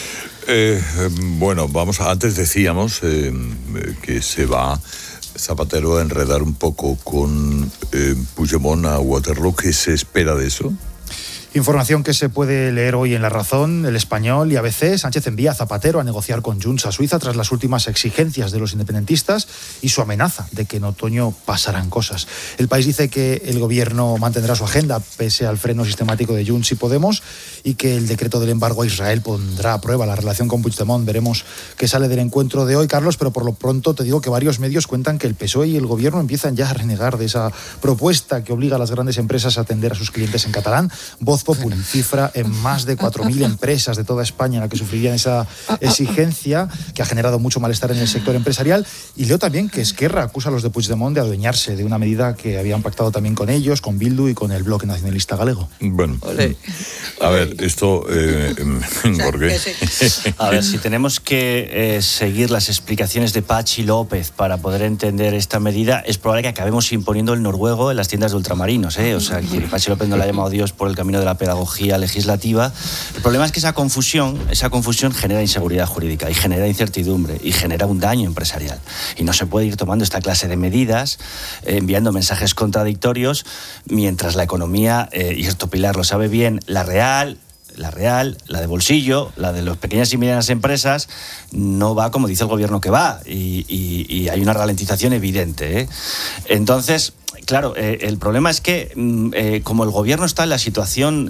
Bueno, antes decíamos que se va Zapatero a enredar un poco con Puigdemont a Waterloo. ¿Qué se espera de eso? Información que se puede leer hoy en La Razón, El Español y ABC. Sánchez envía a Zapatero a negociar con Junts a Suiza tras las últimas exigencias de los independentistas y su amenaza de que en otoño pasarán cosas. El País dice que el gobierno mantendrá su agenda pese al freno sistemático de Junts y Podemos y que el decreto del embargo a Israel pondrá a prueba la relación con Puigdemont. Veremos qué sale del encuentro de hoy, Carlos, pero por lo pronto te digo que varios medios cuentan que el PSOE y el gobierno empiezan ya a renegar de esa propuesta que obliga a las grandes empresas a atender a sus clientes en catalán. Voz Voz Populi cifra en más de 4.000 empresas de toda España en la que sufrirían esa exigencia, que ha generado mucho malestar en el sector empresarial. Y leo también que Esquerra acusa a los de Puigdemont de adueñarse de una medida que habían pactado también con ellos, con Bildu y con el Bloque Nacionalista Galego. Bueno, a ver, esto, Jorge. A ver, si tenemos que seguir las explicaciones de Pachi López para poder entender esta medida, es probable que acabemos imponiendo el noruego en las tiendas de ultramarinos, ¿eh? O sea, que Pachi López no le ha llamado Dios por el camino de la pedagogía legislativa. El problema es que esa confusión genera inseguridad jurídica y genera incertidumbre y genera un daño empresarial. Y no se puede ir tomando esta clase de medidas, enviando mensajes contradictorios, mientras la economía, y esto Pilar lo sabe bien, la real, la de bolsillo, la de las pequeñas y medianas empresas, no va como dice el gobierno que va, y hay una ralentización evidente, ¿eh? Entonces, claro, el problema es que como el gobierno está en la situación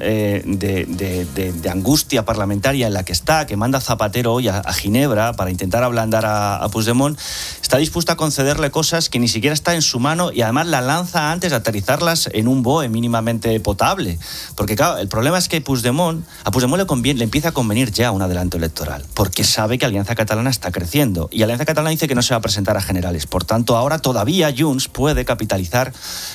de angustia parlamentaria en la que está, que manda Zapatero hoy a Ginebra para intentar ablandar a Puigdemont, está dispuesto a concederle cosas que ni siquiera está en su mano, y además la lanza antes de aterrizarlas en un BOE mínimamente potable. Porque claro, el problema es que a Puigdemont le empieza a convenir ya un adelanto electoral, porque sabe que Alianza Catalana está creciendo, y Alianza Catalana dice que no se va a presentar a generales. Por tanto, ahora todavía Junts puede capitalizar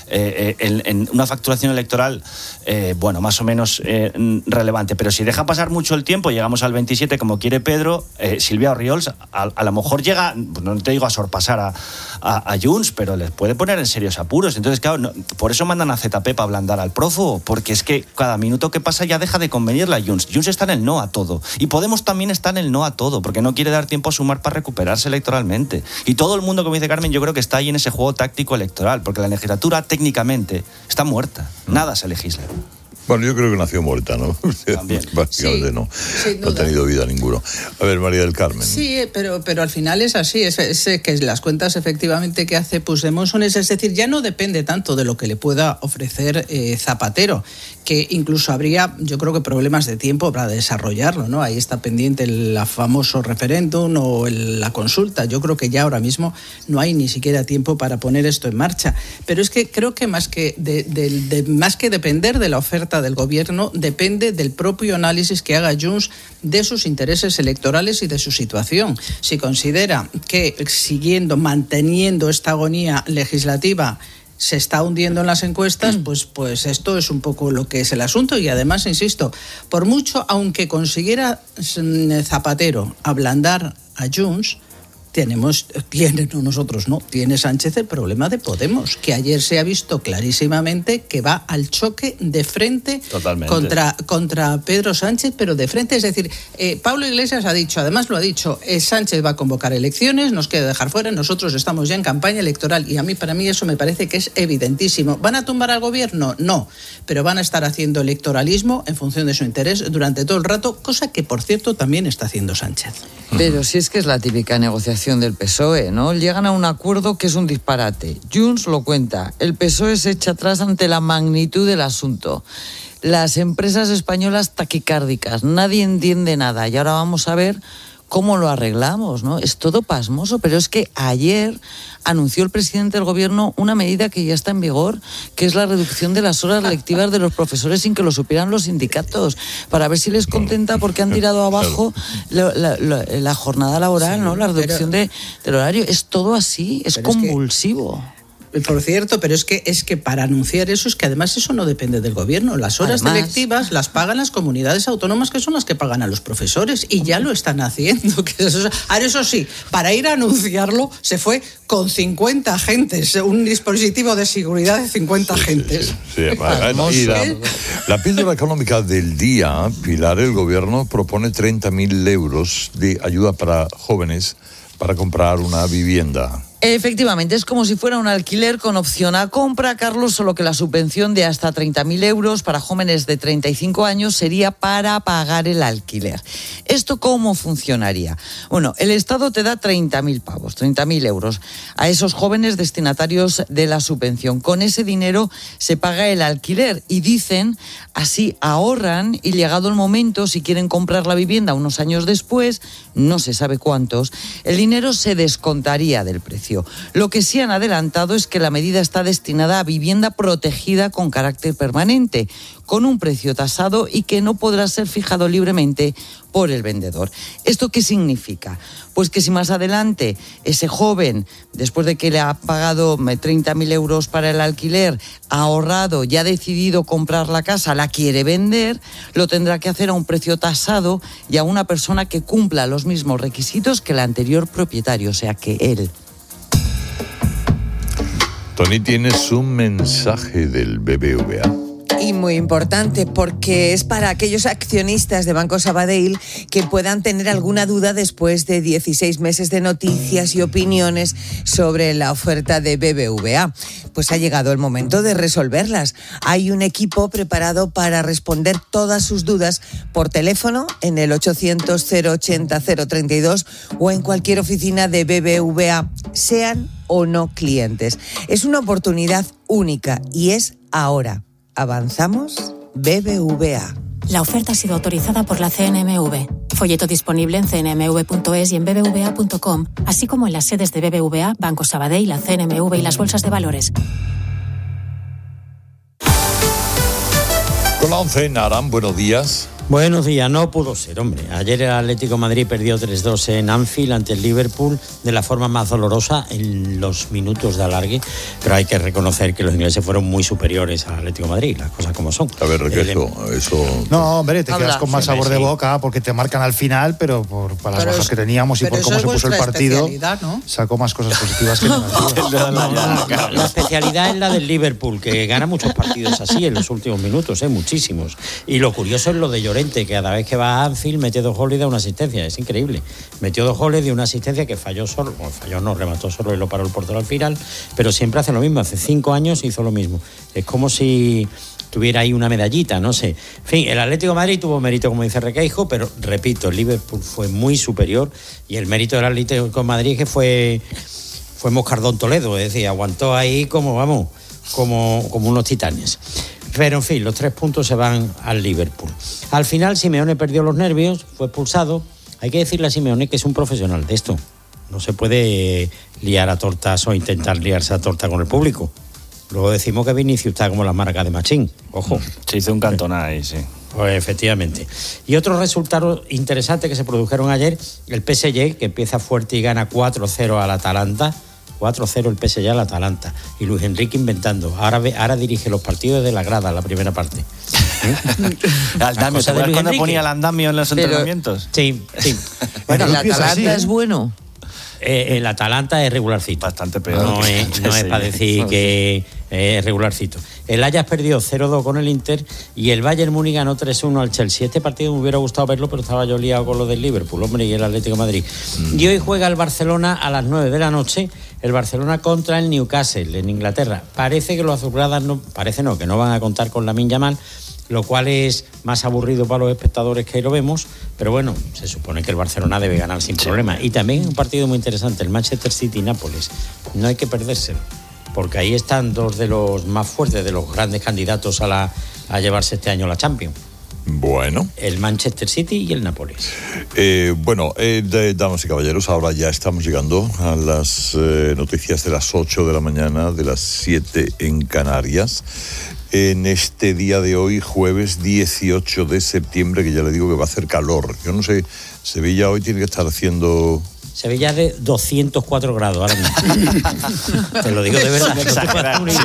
en una facturación electoral más o menos relevante. Pero si deja pasar mucho el tiempo, llegamos al 27 como quiere Pedro, Silvia Orriols a lo mejor llega, no te digo a sorpasar a Junts, pero les puede poner en serios apuros. Entonces, claro, por eso mandan a ZP para ablandar al prófugo, porque es que cada minuto que pasa ya deja de convenirle a Junts. Junts está en el no a todo, y Podemos también está en el no a todo, porque no quiere dar tiempo a Sumar para recuperarse electoralmente. Y todo el mundo, como dice Carmen, yo creo que está ahí en ese juego táctico electoral, porque la legislatura técnicamente está muerta, nada se legisla. Bueno, yo creo que nació muerta, ¿no? Básicamente no ha tenido vida ninguno. A ver, María del Carmen. Sí, pero al final es así, es que las cuentas efectivamente que hace Puigdemont son esas, es decir, ya no depende tanto de lo que le pueda ofrecer Zapatero, que incluso habría, yo creo que problemas de tiempo para desarrollarlo, ¿no? Ahí está pendiente el famoso referéndum o la consulta. Yo creo que ya ahora mismo no hay ni siquiera tiempo para poner esto en marcha. Pero es que creo que más que depender de la oferta del gobierno, depende del propio análisis que haga Junts de sus intereses electorales y de su situación. Si considera que manteniendo esta agonía legislativa se está hundiendo en las encuestas, pues esto es un poco lo que es el asunto. Y además, insisto, por mucho, aunque consiguiera Zapatero ablandar a Junts, tiene Sánchez el problema de Podemos, que ayer se ha visto clarísimamente que va al choque de frente contra Pedro Sánchez, pero de frente. Es decir, Pablo Iglesias ha dicho, además lo ha dicho, Sánchez va a convocar elecciones, nos quiere dejar fuera, nosotros estamos ya en campaña electoral, y para mí eso me parece que es evidentísimo. ¿Van a tumbar al gobierno? No, pero van a estar haciendo electoralismo en función de su interés durante todo el rato, cosa que, por cierto, también está haciendo Sánchez. Pero si es que es la típica negociación del PSOE, ¿no? Llegan a un acuerdo que es un disparate. Junts lo cuenta. El PSOE se echa atrás ante la magnitud del asunto. Las empresas españolas taquicárdicas. Nadie entiende nada. Y ahora vamos a ver cómo lo arreglamos, ¿no? Es todo pasmoso, pero es que ayer anunció el presidente del gobierno una medida que ya está en vigor, que es la reducción de las horas lectivas de los profesores sin que lo supieran los sindicatos, para ver si les contenta porque han tirado abajo la jornada laboral, ¿no? La reducción del horario. Es todo así, es convulsivo. Por cierto, pero es que para anunciar eso, es que además eso no depende del gobierno. Las horas lectivas las pagan las comunidades autónomas, que son las que pagan a los profesores, y ya lo están haciendo. Ahora, eso sí, para ir a anunciarlo se fue con 50 agentes, un dispositivo de seguridad de 50 agentes. Sí. Y la píldora económica del día, Pilar, el gobierno propone 30.000 euros de ayuda para jóvenes para comprar una vivienda. Efectivamente, es como si fuera un alquiler con opción a compra, Carlos, solo que la subvención de hasta 30.000 euros para jóvenes de 35 años sería para pagar el alquiler. ¿Esto cómo funcionaría? Bueno, el Estado te da 30.000 pavos, 30.000 euros a esos jóvenes destinatarios de la subvención. Con ese dinero se paga el alquiler y dicen, así ahorran, y llegado el momento, si quieren comprar la vivienda unos años después, no se sabe cuántos, el dinero se descontaría del precio. precio. Lo que sí han adelantado es que la medida está destinada a vivienda protegida con carácter permanente, con un precio tasado y que no podrá ser fijado libremente por el vendedor. ¿Esto qué significa? Pues que si más adelante ese joven, después de que le ha pagado 30.000 euros para el alquiler, ha ahorrado y ha decidido comprar la casa, la quiere vender, lo tendrá que hacer a un precio tasado y a una persona que cumpla los mismos requisitos que el anterior propietario, o sea que él. Tony, tienes un mensaje del BBVA. Y muy importante porque es para aquellos accionistas de Banco Sabadell que puedan tener alguna duda después de 16 meses de noticias y opiniones sobre la oferta de BBVA. Pues ha llegado el momento de resolverlas. Hay un equipo preparado para responder todas sus dudas por teléfono en el 800-080-032 o en cualquier oficina de BBVA, sean o no clientes. Es una oportunidad única y es ahora. ¿Avanzamos? BBVA. La oferta ha sido autorizada por la CNMV. Folleto disponible en cnmv.es y en bbva.com, así como en las sedes de BBVA, Banco Sabadell, la CNMV y las bolsas de valores. Con la 11, Naran, buenos días. Buenos días, no pudo ser, hombre. Ayer el Atlético de Madrid perdió 3-2 en Anfield ante el Liverpool de la forma más dolorosa en los minutos de alargue, pero hay que reconocer que los ingleses fueron muy superiores al Atlético de Madrid, las cosas como son. A ver, eso... No, hombre, te quedas con más sabor de boca porque te marcan al final, pero para las bajas que teníamos y por cómo se puso el partido, ¿no? Sacó más cosas positivas que negativas. La especialidad es la del Liverpool, que gana muchos partidos así en los últimos minutos, muchísimos. Y lo curioso es lo de Llorente, que cada vez que va a Anfield mete 2 goles y da una asistencia, es increíble. Metió 2 goles de una asistencia que falló solo, remató solo y lo paró el portero al final, pero siempre hace lo mismo, hace 5 años hizo lo mismo. Es como si tuviera ahí una medallita, no sé. En fin, el Atlético de Madrid tuvo mérito, como dice Requeijo, pero repito, el Liverpool fue muy superior y el mérito del Atlético de Madrid es que fue Moscardón Toledo, es decir, aguantó ahí como unos titanes. Pero en fin, los 3 puntos se van al Liverpool. Al final Simeone perdió los nervios, fue expulsado. Hay que decirle a Simeone que es un profesional de esto. No se puede liar a tortas o intentar liarse a torta con el público. Luego decimos que Vinicius está como las marcas de Machín. Ojo. Se hizo un cantona ahí, sí. Pues efectivamente. Y otros resultados interesantes que se produjeron ayer, el PSG, que empieza fuerte y gana 4-0 al Atalanta. 4-0 el PSG al Atalanta. Y Luis Enrique inventando. Ahora dirige los partidos de la grada, la primera parte. Andamio, ¿sabes cuándo ponía el andamio en los entrenamientos? Sí. Bueno, el Atalanta es bueno. El Atalanta es regularcito. Bastante peor. No es para decir que es regularcito. El Ajax perdió 0-2 con el Inter y el Bayern Múnich ganó 3-1 al Chelsea. Este partido me hubiera gustado verlo, pero estaba yo liado con lo del Liverpool, hombre, y el Atlético de Madrid. Y hoy juega el Barcelona a las 9 de la noche, el Barcelona contra el Newcastle en Inglaterra. Parece que los azulgradas que no van a contar con Lamine Yamal, lo cual es más aburrido para los espectadores que ahí lo vemos, pero bueno, se supone que el Barcelona debe ganar sin problema. Y también un partido muy interesante, el Manchester City-Nápoles. No hay que perdérselo, porque ahí están 2 de los más fuertes, de los grandes candidatos a llevarse este año la Champions. Bueno. El Manchester City y el Nápoles. Damas y caballeros, ahora ya estamos llegando a las noticias de las 8 de la mañana, de las 7 en Canarias. En este día de hoy, jueves 18 de septiembre, que ya le digo que va a hacer calor. Yo no sé, Sevilla hoy tiene que estar haciendo... Sevilla de 204 grados ahora mismo. Te lo digo de verdad. Exagerar. No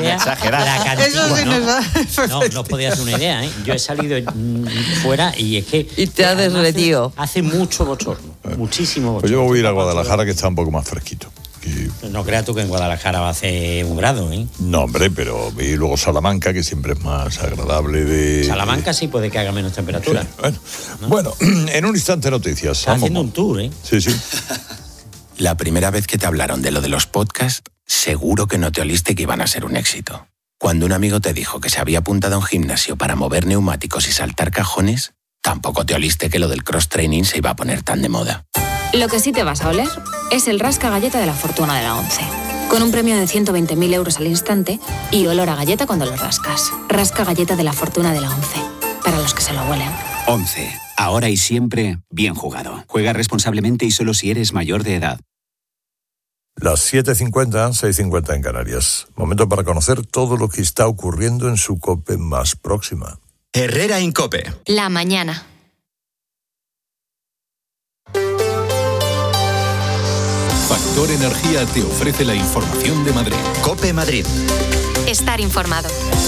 os podía hacer una idea, ¿eh? Yo he salido fuera y es que... Y te ha derretido. Hace mucho bochorno, muchísimo bochorno. Pues yo voy a ir a Guadalajara, que está un poco más fresquito. No creas tú que en Guadalajara va a hacer 1 grado, ¿eh? No, hombre, pero y luego Salamanca, que siempre es más agradable de... Salamanca sí puede que haga menos temperatura. Sí, bueno, en un instante noticias. Está haciendo un tour, ¿eh? Sí. La primera vez que te hablaron de lo de los podcasts, seguro que no te oliste que iban a ser un éxito. Cuando un amigo te dijo que se había apuntado a un gimnasio para mover neumáticos y saltar cajones, tampoco te oliste que lo del cross-training se iba a poner tan de moda. Lo que sí te vas a oler es el rasca galleta de la fortuna de la ONCE. Con un premio de 120.000 euros al instante y olor a galleta cuando lo rascas. Rasca galleta de la fortuna de la ONCE. Para los que se lo huelen. ONCE. Ahora y siempre, bien jugado. Juega responsablemente y solo si eres mayor de edad. Las 7:50, 6:50 en Canarias. Momento para conocer todo lo que está ocurriendo en su COPE más próxima. Herrera Incope. La mañana. Factor Energía te ofrece la información de Madrid. COPE Madrid. Estar informado.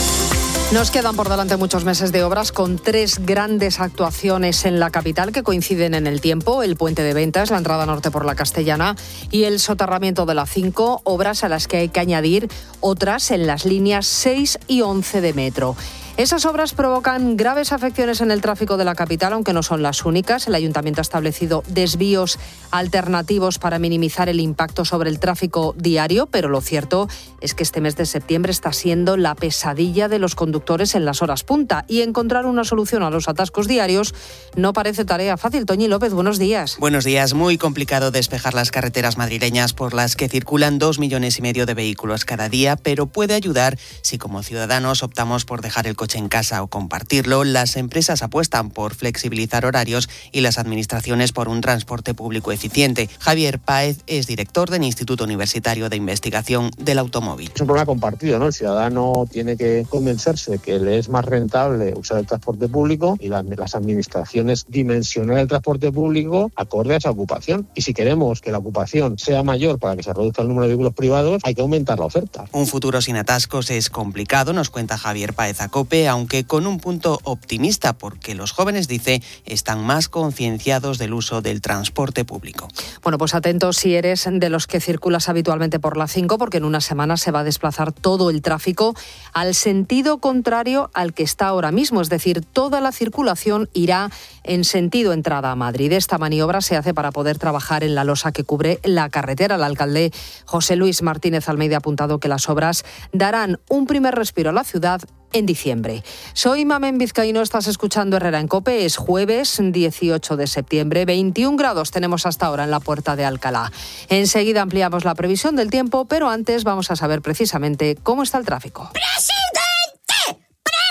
Nos quedan por delante muchos meses de obras con 3 grandes actuaciones en la capital que coinciden en el tiempo: el puente de Ventas, la entrada norte por la Castellana y el soterramiento de la 5, obras a las que hay que añadir otras en las líneas 6 y 11 de metro. Esas obras provocan graves afecciones en el tráfico de la capital, aunque no son las únicas. El Ayuntamiento ha establecido desvíos alternativos para minimizar el impacto sobre el tráfico diario, pero lo cierto es que este mes de septiembre está siendo la pesadilla de los conductores en las horas punta, y encontrar una solución a los atascos diarios no parece tarea fácil. Toñi López, buenos días. Buenos días. Muy complicado despejar las carreteras madrileñas por las que circulan 2,5 millones de vehículos cada día, pero puede ayudar si como ciudadanos optamos por dejar el coche en casa o compartirlo. Las empresas apuestan por flexibilizar horarios y las administraciones por un transporte público eficiente. Javier Páez es director del Instituto Universitario de Investigación del Automóvil. Es un problema compartido, ¿no? El ciudadano tiene que convencerse de que le es más rentable usar el transporte público, y las administraciones dimensionar el transporte público acorde a esa ocupación. Y si queremos que la ocupación sea mayor para que se reduzca el número de vehículos privados, hay que aumentar la oferta. Un futuro sin atascos es complicado, nos cuenta Javier Páez a COPE, aunque con un punto optimista, porque los jóvenes, dice, están más concienciados del uso del transporte público. Bueno, pues atentos si eres de los que circulas habitualmente por la 5, porque en una semana se va a desplazar todo el tráfico al sentido contrario al que está ahora mismo, es decir, toda la circulación irá en sentido entrada a Madrid. Esta maniobra se hace para poder trabajar en la losa que cubre la carretera. El alcalde José Luis Martínez Almeida ha apuntado que las obras darán un primer respiro a la ciudad en diciembre. Soy Mamen Vizcaíno, estás escuchando Herrera en COPE. Es jueves 18 de septiembre, 21 grados tenemos hasta ahora en la Puerta de Alcalá. Enseguida ampliamos la previsión del tiempo, pero antes vamos a saber precisamente cómo está el tráfico. ¡Presidente!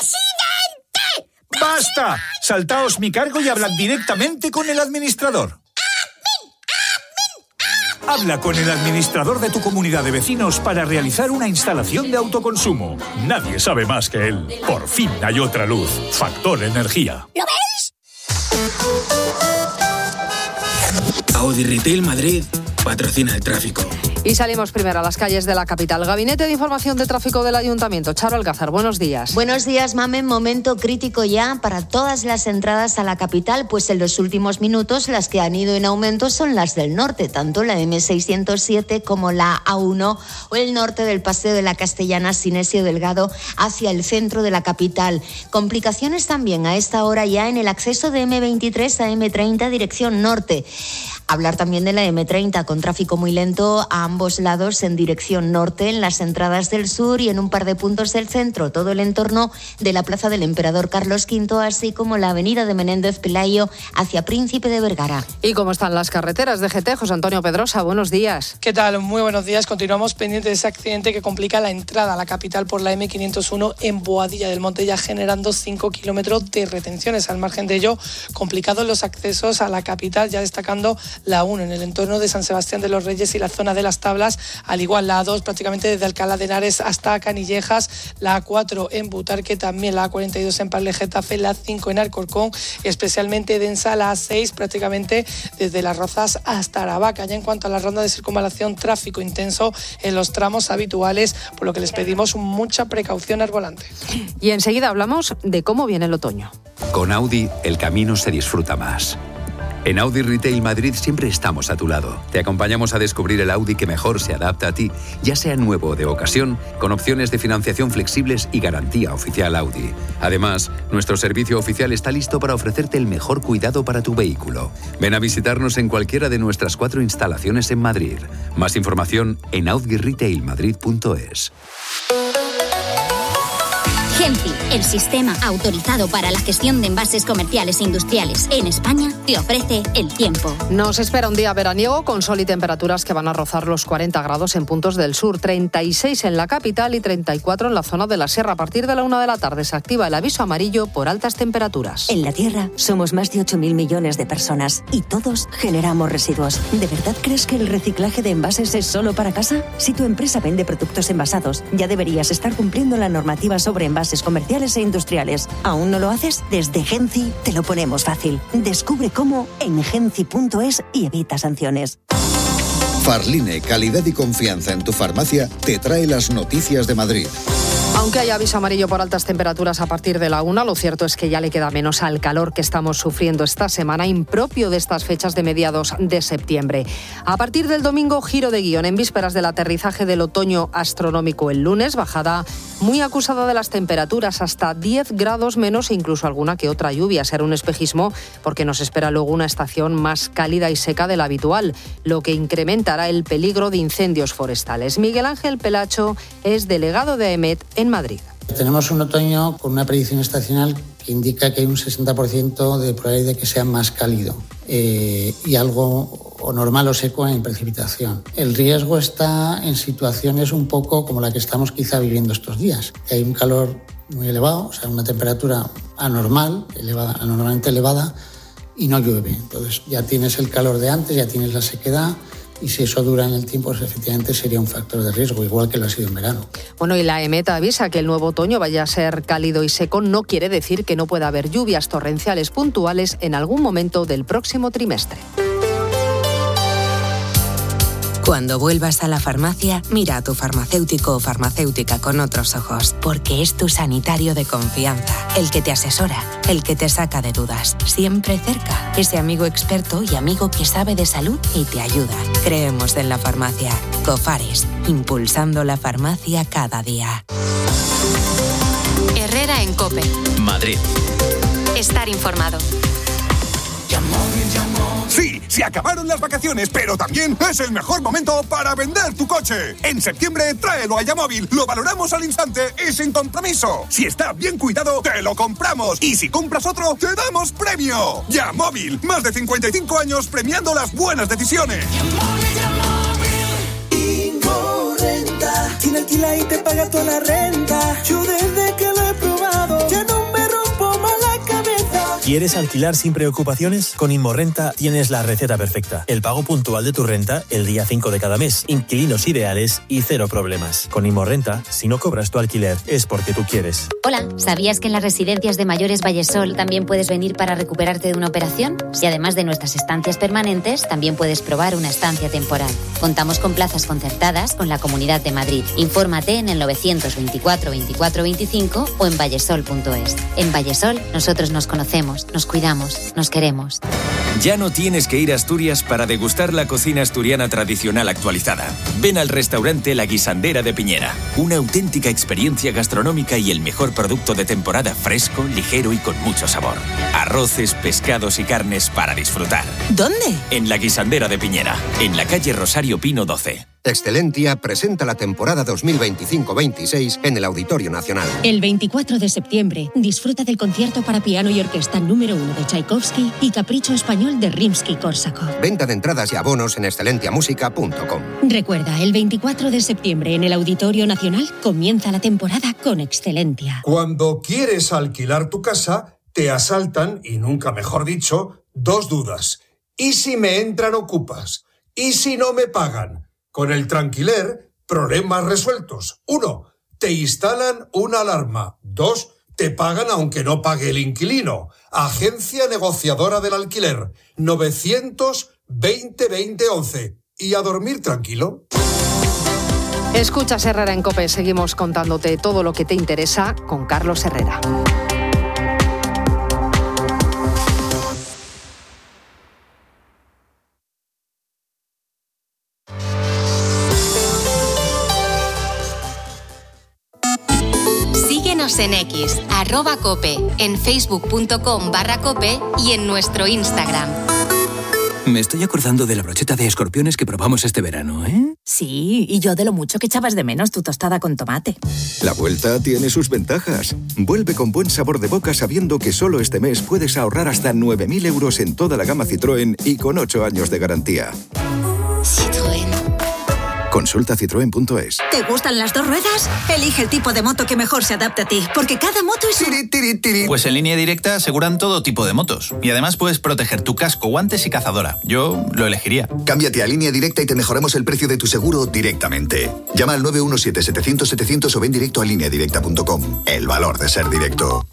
¡Basta! Saltaos mi cargo y hablad directamente con el administrador. Habla con el administrador de tu comunidad de vecinos para realizar una instalación de autoconsumo. Nadie sabe más que él. Por fin hay otra luz. Factor Energía. ¿Lo ves? Audi Retail Madrid patrocina el tráfico. Y salimos primero a las calles de la capital. Gabinete de Información de Tráfico del Ayuntamiento. Charo Alcázar, buenos días. Buenos días, Mamen. Momento crítico ya para todas las entradas a la capital, pues en los últimos minutos las que han ido en aumento son las del norte, tanto la M607 como la A1 o el norte del Paseo de la Castellana Sinesio Delgado hacia el centro de la capital. Complicaciones también a esta hora ya en el acceso de M23 a M30 dirección norte. Hablar también de la M30 con tráfico muy lento a ambos lados en dirección norte, en las entradas del sur y en un par de puntos del centro, todo el entorno de la Plaza del Emperador Carlos V, así como la avenida de Menéndez Pelayo hacia Príncipe de Vergara. ¿Y cómo están las carreteras de GT? José Antonio Pedrosa, buenos días. ¿Qué tal? Muy buenos días. Continuamos pendientes de ese accidente que complica la entrada a la capital por la M501 en Boadilla del Monte, ya generando 5 kilómetros de retenciones. Al margen de ello, complicados los accesos a la capital, ya destacando la 1 en el entorno de San Sebastián de los Reyes y la zona de las Tablas, al igual la A2 prácticamente desde Alcalá de Henares hasta Canillejas, la A4 en Butarque, también la A42 en Parle Getafe, la A5 en Alcorcón, y especialmente densa la A6 prácticamente desde Las Rozas hasta Aravaca. Ya en cuanto a la ronda de circunvalación, tráfico intenso en los tramos habituales, por lo que les pedimos mucha precaución al volante. Y enseguida hablamos de cómo viene el otoño. Con Audi, el camino se disfruta más. En Audi Retail Madrid siempre estamos a tu lado. Te acompañamos a descubrir el Audi que mejor se adapta a ti, ya sea nuevo o de ocasión, con opciones de financiación flexibles y garantía oficial Audi. Además, nuestro servicio oficial está listo para ofrecerte el mejor cuidado para tu vehículo. Ven a visitarnos en cualquiera de nuestras 4 instalaciones en Madrid. Más información en audyretailmadrid.es. Genci, el sistema autorizado para la gestión de envases comerciales e industriales en España, te ofrece el tiempo. Nos espera un día veraniego con sol y temperaturas que van a rozar los 40 grados en puntos del sur, 36 en la capital y 34 en la zona de la sierra. A partir de la 1 de la tarde se activa el aviso amarillo por altas temperaturas. En la Tierra somos más de 8.000 millones de personas y todos generamos residuos. ¿De verdad crees que el reciclaje de envases es solo para casa? Si tu empresa vende productos envasados, ya deberías estar cumpliendo la normativa sobre envases comerciales e industriales. ¿Aún no lo haces? Desde Genci te lo ponemos fácil. Descubre cómo en genci.es y evita sanciones. Farline, calidad y confianza en tu farmacia, te trae las noticias de Madrid. Aunque hay aviso amarillo por altas temperaturas a partir de la 1, lo cierto es que ya le queda menos al calor que estamos sufriendo esta semana, impropio de estas fechas de mediados de septiembre. A partir del domingo, giro de guión en vísperas del aterrizaje del otoño astronómico el lunes, bajada muy acusada de las temperaturas, hasta 10 grados menos e incluso alguna que otra lluvia. Será un espejismo porque nos espera luego una estación más cálida y seca de la habitual, lo que incrementará el peligro de incendios forestales. Miguel Ángel Pelacho es delegado de AEMET en Madrid. Tenemos un otoño con una predicción estacional que indica que hay un 60% de probabilidad de que sea más cálido y algo o normal o seco en precipitación. El riesgo está en situaciones un poco como la que estamos quizá viviendo estos días. Hay un calor muy elevado, o sea, una temperatura anormalmente elevada y no llueve. Entonces ya tienes el calor de antes, ya tienes la sequedad. Y si eso dura en el tiempo, pues efectivamente sería un factor de riesgo, igual que lo ha sido en verano. Bueno, y la AEMET avisa que el nuevo otoño vaya a ser cálido y seco. No quiere decir que no pueda haber lluvias torrenciales puntuales en algún momento del próximo trimestre. Cuando vuelvas a la farmacia, mira a tu farmacéutico o farmacéutica con otros ojos, porque es tu sanitario de confianza, el que te asesora, el que te saca de dudas, siempre cerca, ese amigo experto y amigo que sabe de salud y te ayuda. Creemos en la farmacia. Cofares, impulsando la farmacia cada día. Herrera en COPE. Madrid. Estar informado. Sí, se acabaron las vacaciones, pero también es el mejor momento para vender tu coche. En septiembre, tráelo a Yamóvil, lo valoramos al instante y sin compromiso. Si está bien cuidado, te lo compramos. Y si compras otro, te damos premio. Yamóvil, más de 55 años premiando las buenas decisiones. Renta, quien alquila y te paga toda la renta. Yo desde que lo he probado, ya no me rompo más la cabeza. ¿Quieres alquilar sin preocupaciones? Con Inmorrenta tienes la receta perfecta. El pago puntual de tu renta el día 5 de cada mes. Inquilinos ideales y cero problemas. Con Inmorrenta, si no cobras tu alquiler, es porque tú quieres. Hola, ¿sabías que en las residencias de mayores Vallesol también puedes venir para recuperarte de una operación? Y además de nuestras estancias permanentes, también puedes probar una estancia temporal. Contamos con plazas concertadas con la Comunidad de Madrid. Infórmate en el 924 24 25 o en vallesol.es. En Vallesol, nosotros nos conocemos, nos cuidamos, nos queremos. Ya no tienes que ir a Asturias para degustar la cocina asturiana tradicional actualizada. Ven al restaurante La Guisandera de Piñera. Una auténtica experiencia gastronómica y el mejor producto de temporada, fresco, ligero y con mucho sabor. Arroces, pescados y carnes para disfrutar. ¿Dónde? En La Guisandera de Piñera, en la calle Rosario Pino 12. Excelentia presenta la temporada 2025-26 en el Auditorio Nacional. El 24 de septiembre, disfruta del concierto para piano y orquesta número 1 de Tchaikovsky y Capricho Español de Rimsky-Korsakov. Venta de entradas y abonos en excelentiamusica.com. Recuerda, el 24 de septiembre en el Auditorio Nacional comienza la temporada con Excelentia. Cuando quieres alquilar tu casa, te asaltan, y nunca mejor dicho, dos dudas. ¿Y si me entran ocupas? ¿Y si no me pagan? Con el Tranquiler, problemas resueltos. 1. Te instalan una alarma. 2. Te pagan aunque no pague el inquilino. Agencia negociadora del alquiler. 900-20-20-11. Y a dormir tranquilo. Escuchas Herrera en COPE. Seguimos contándote todo lo que te interesa con Carlos Herrera. En X, @cope, en facebook.com/cope y en nuestro Instagram. Me estoy acordando de la brocheta de escorpiones que probamos este verano, ¿eh? Sí, y yo de lo mucho que echabas de menos tu tostada con tomate. La vuelta tiene sus ventajas. Vuelve con buen sabor de boca sabiendo que solo este mes puedes ahorrar hasta 9.000 euros en toda la gama Citroën y con 8 años de garantía. Citroën. Consulta citroen.es. ¿Te gustan las dos ruedas? Elige el tipo de moto que mejor se adapte a ti, porque cada moto es Pues en Línea Directa aseguran todo tipo de motos. Y además puedes proteger tu casco, guantes y cazadora. Yo lo elegiría. Cámbiate a Línea Directa y te mejoramos el precio de tu seguro directamente. Llama al 917-700-700 o ven directo a lineadirecta.com. El valor de ser directo.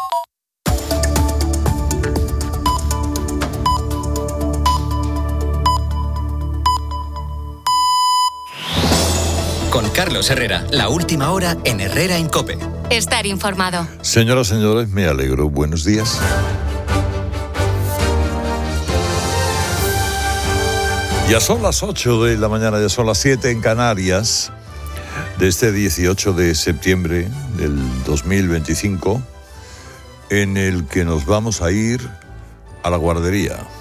Con Carlos Herrera, la última hora en Herrera en COPE. Estar informado. Señoras, señores, me alegro. Buenos días. Ya son las 8 de la mañana, ya son las 7 en Canarias, de este 18 de septiembre del 2025, en el que nos vamos a ir a la guardería.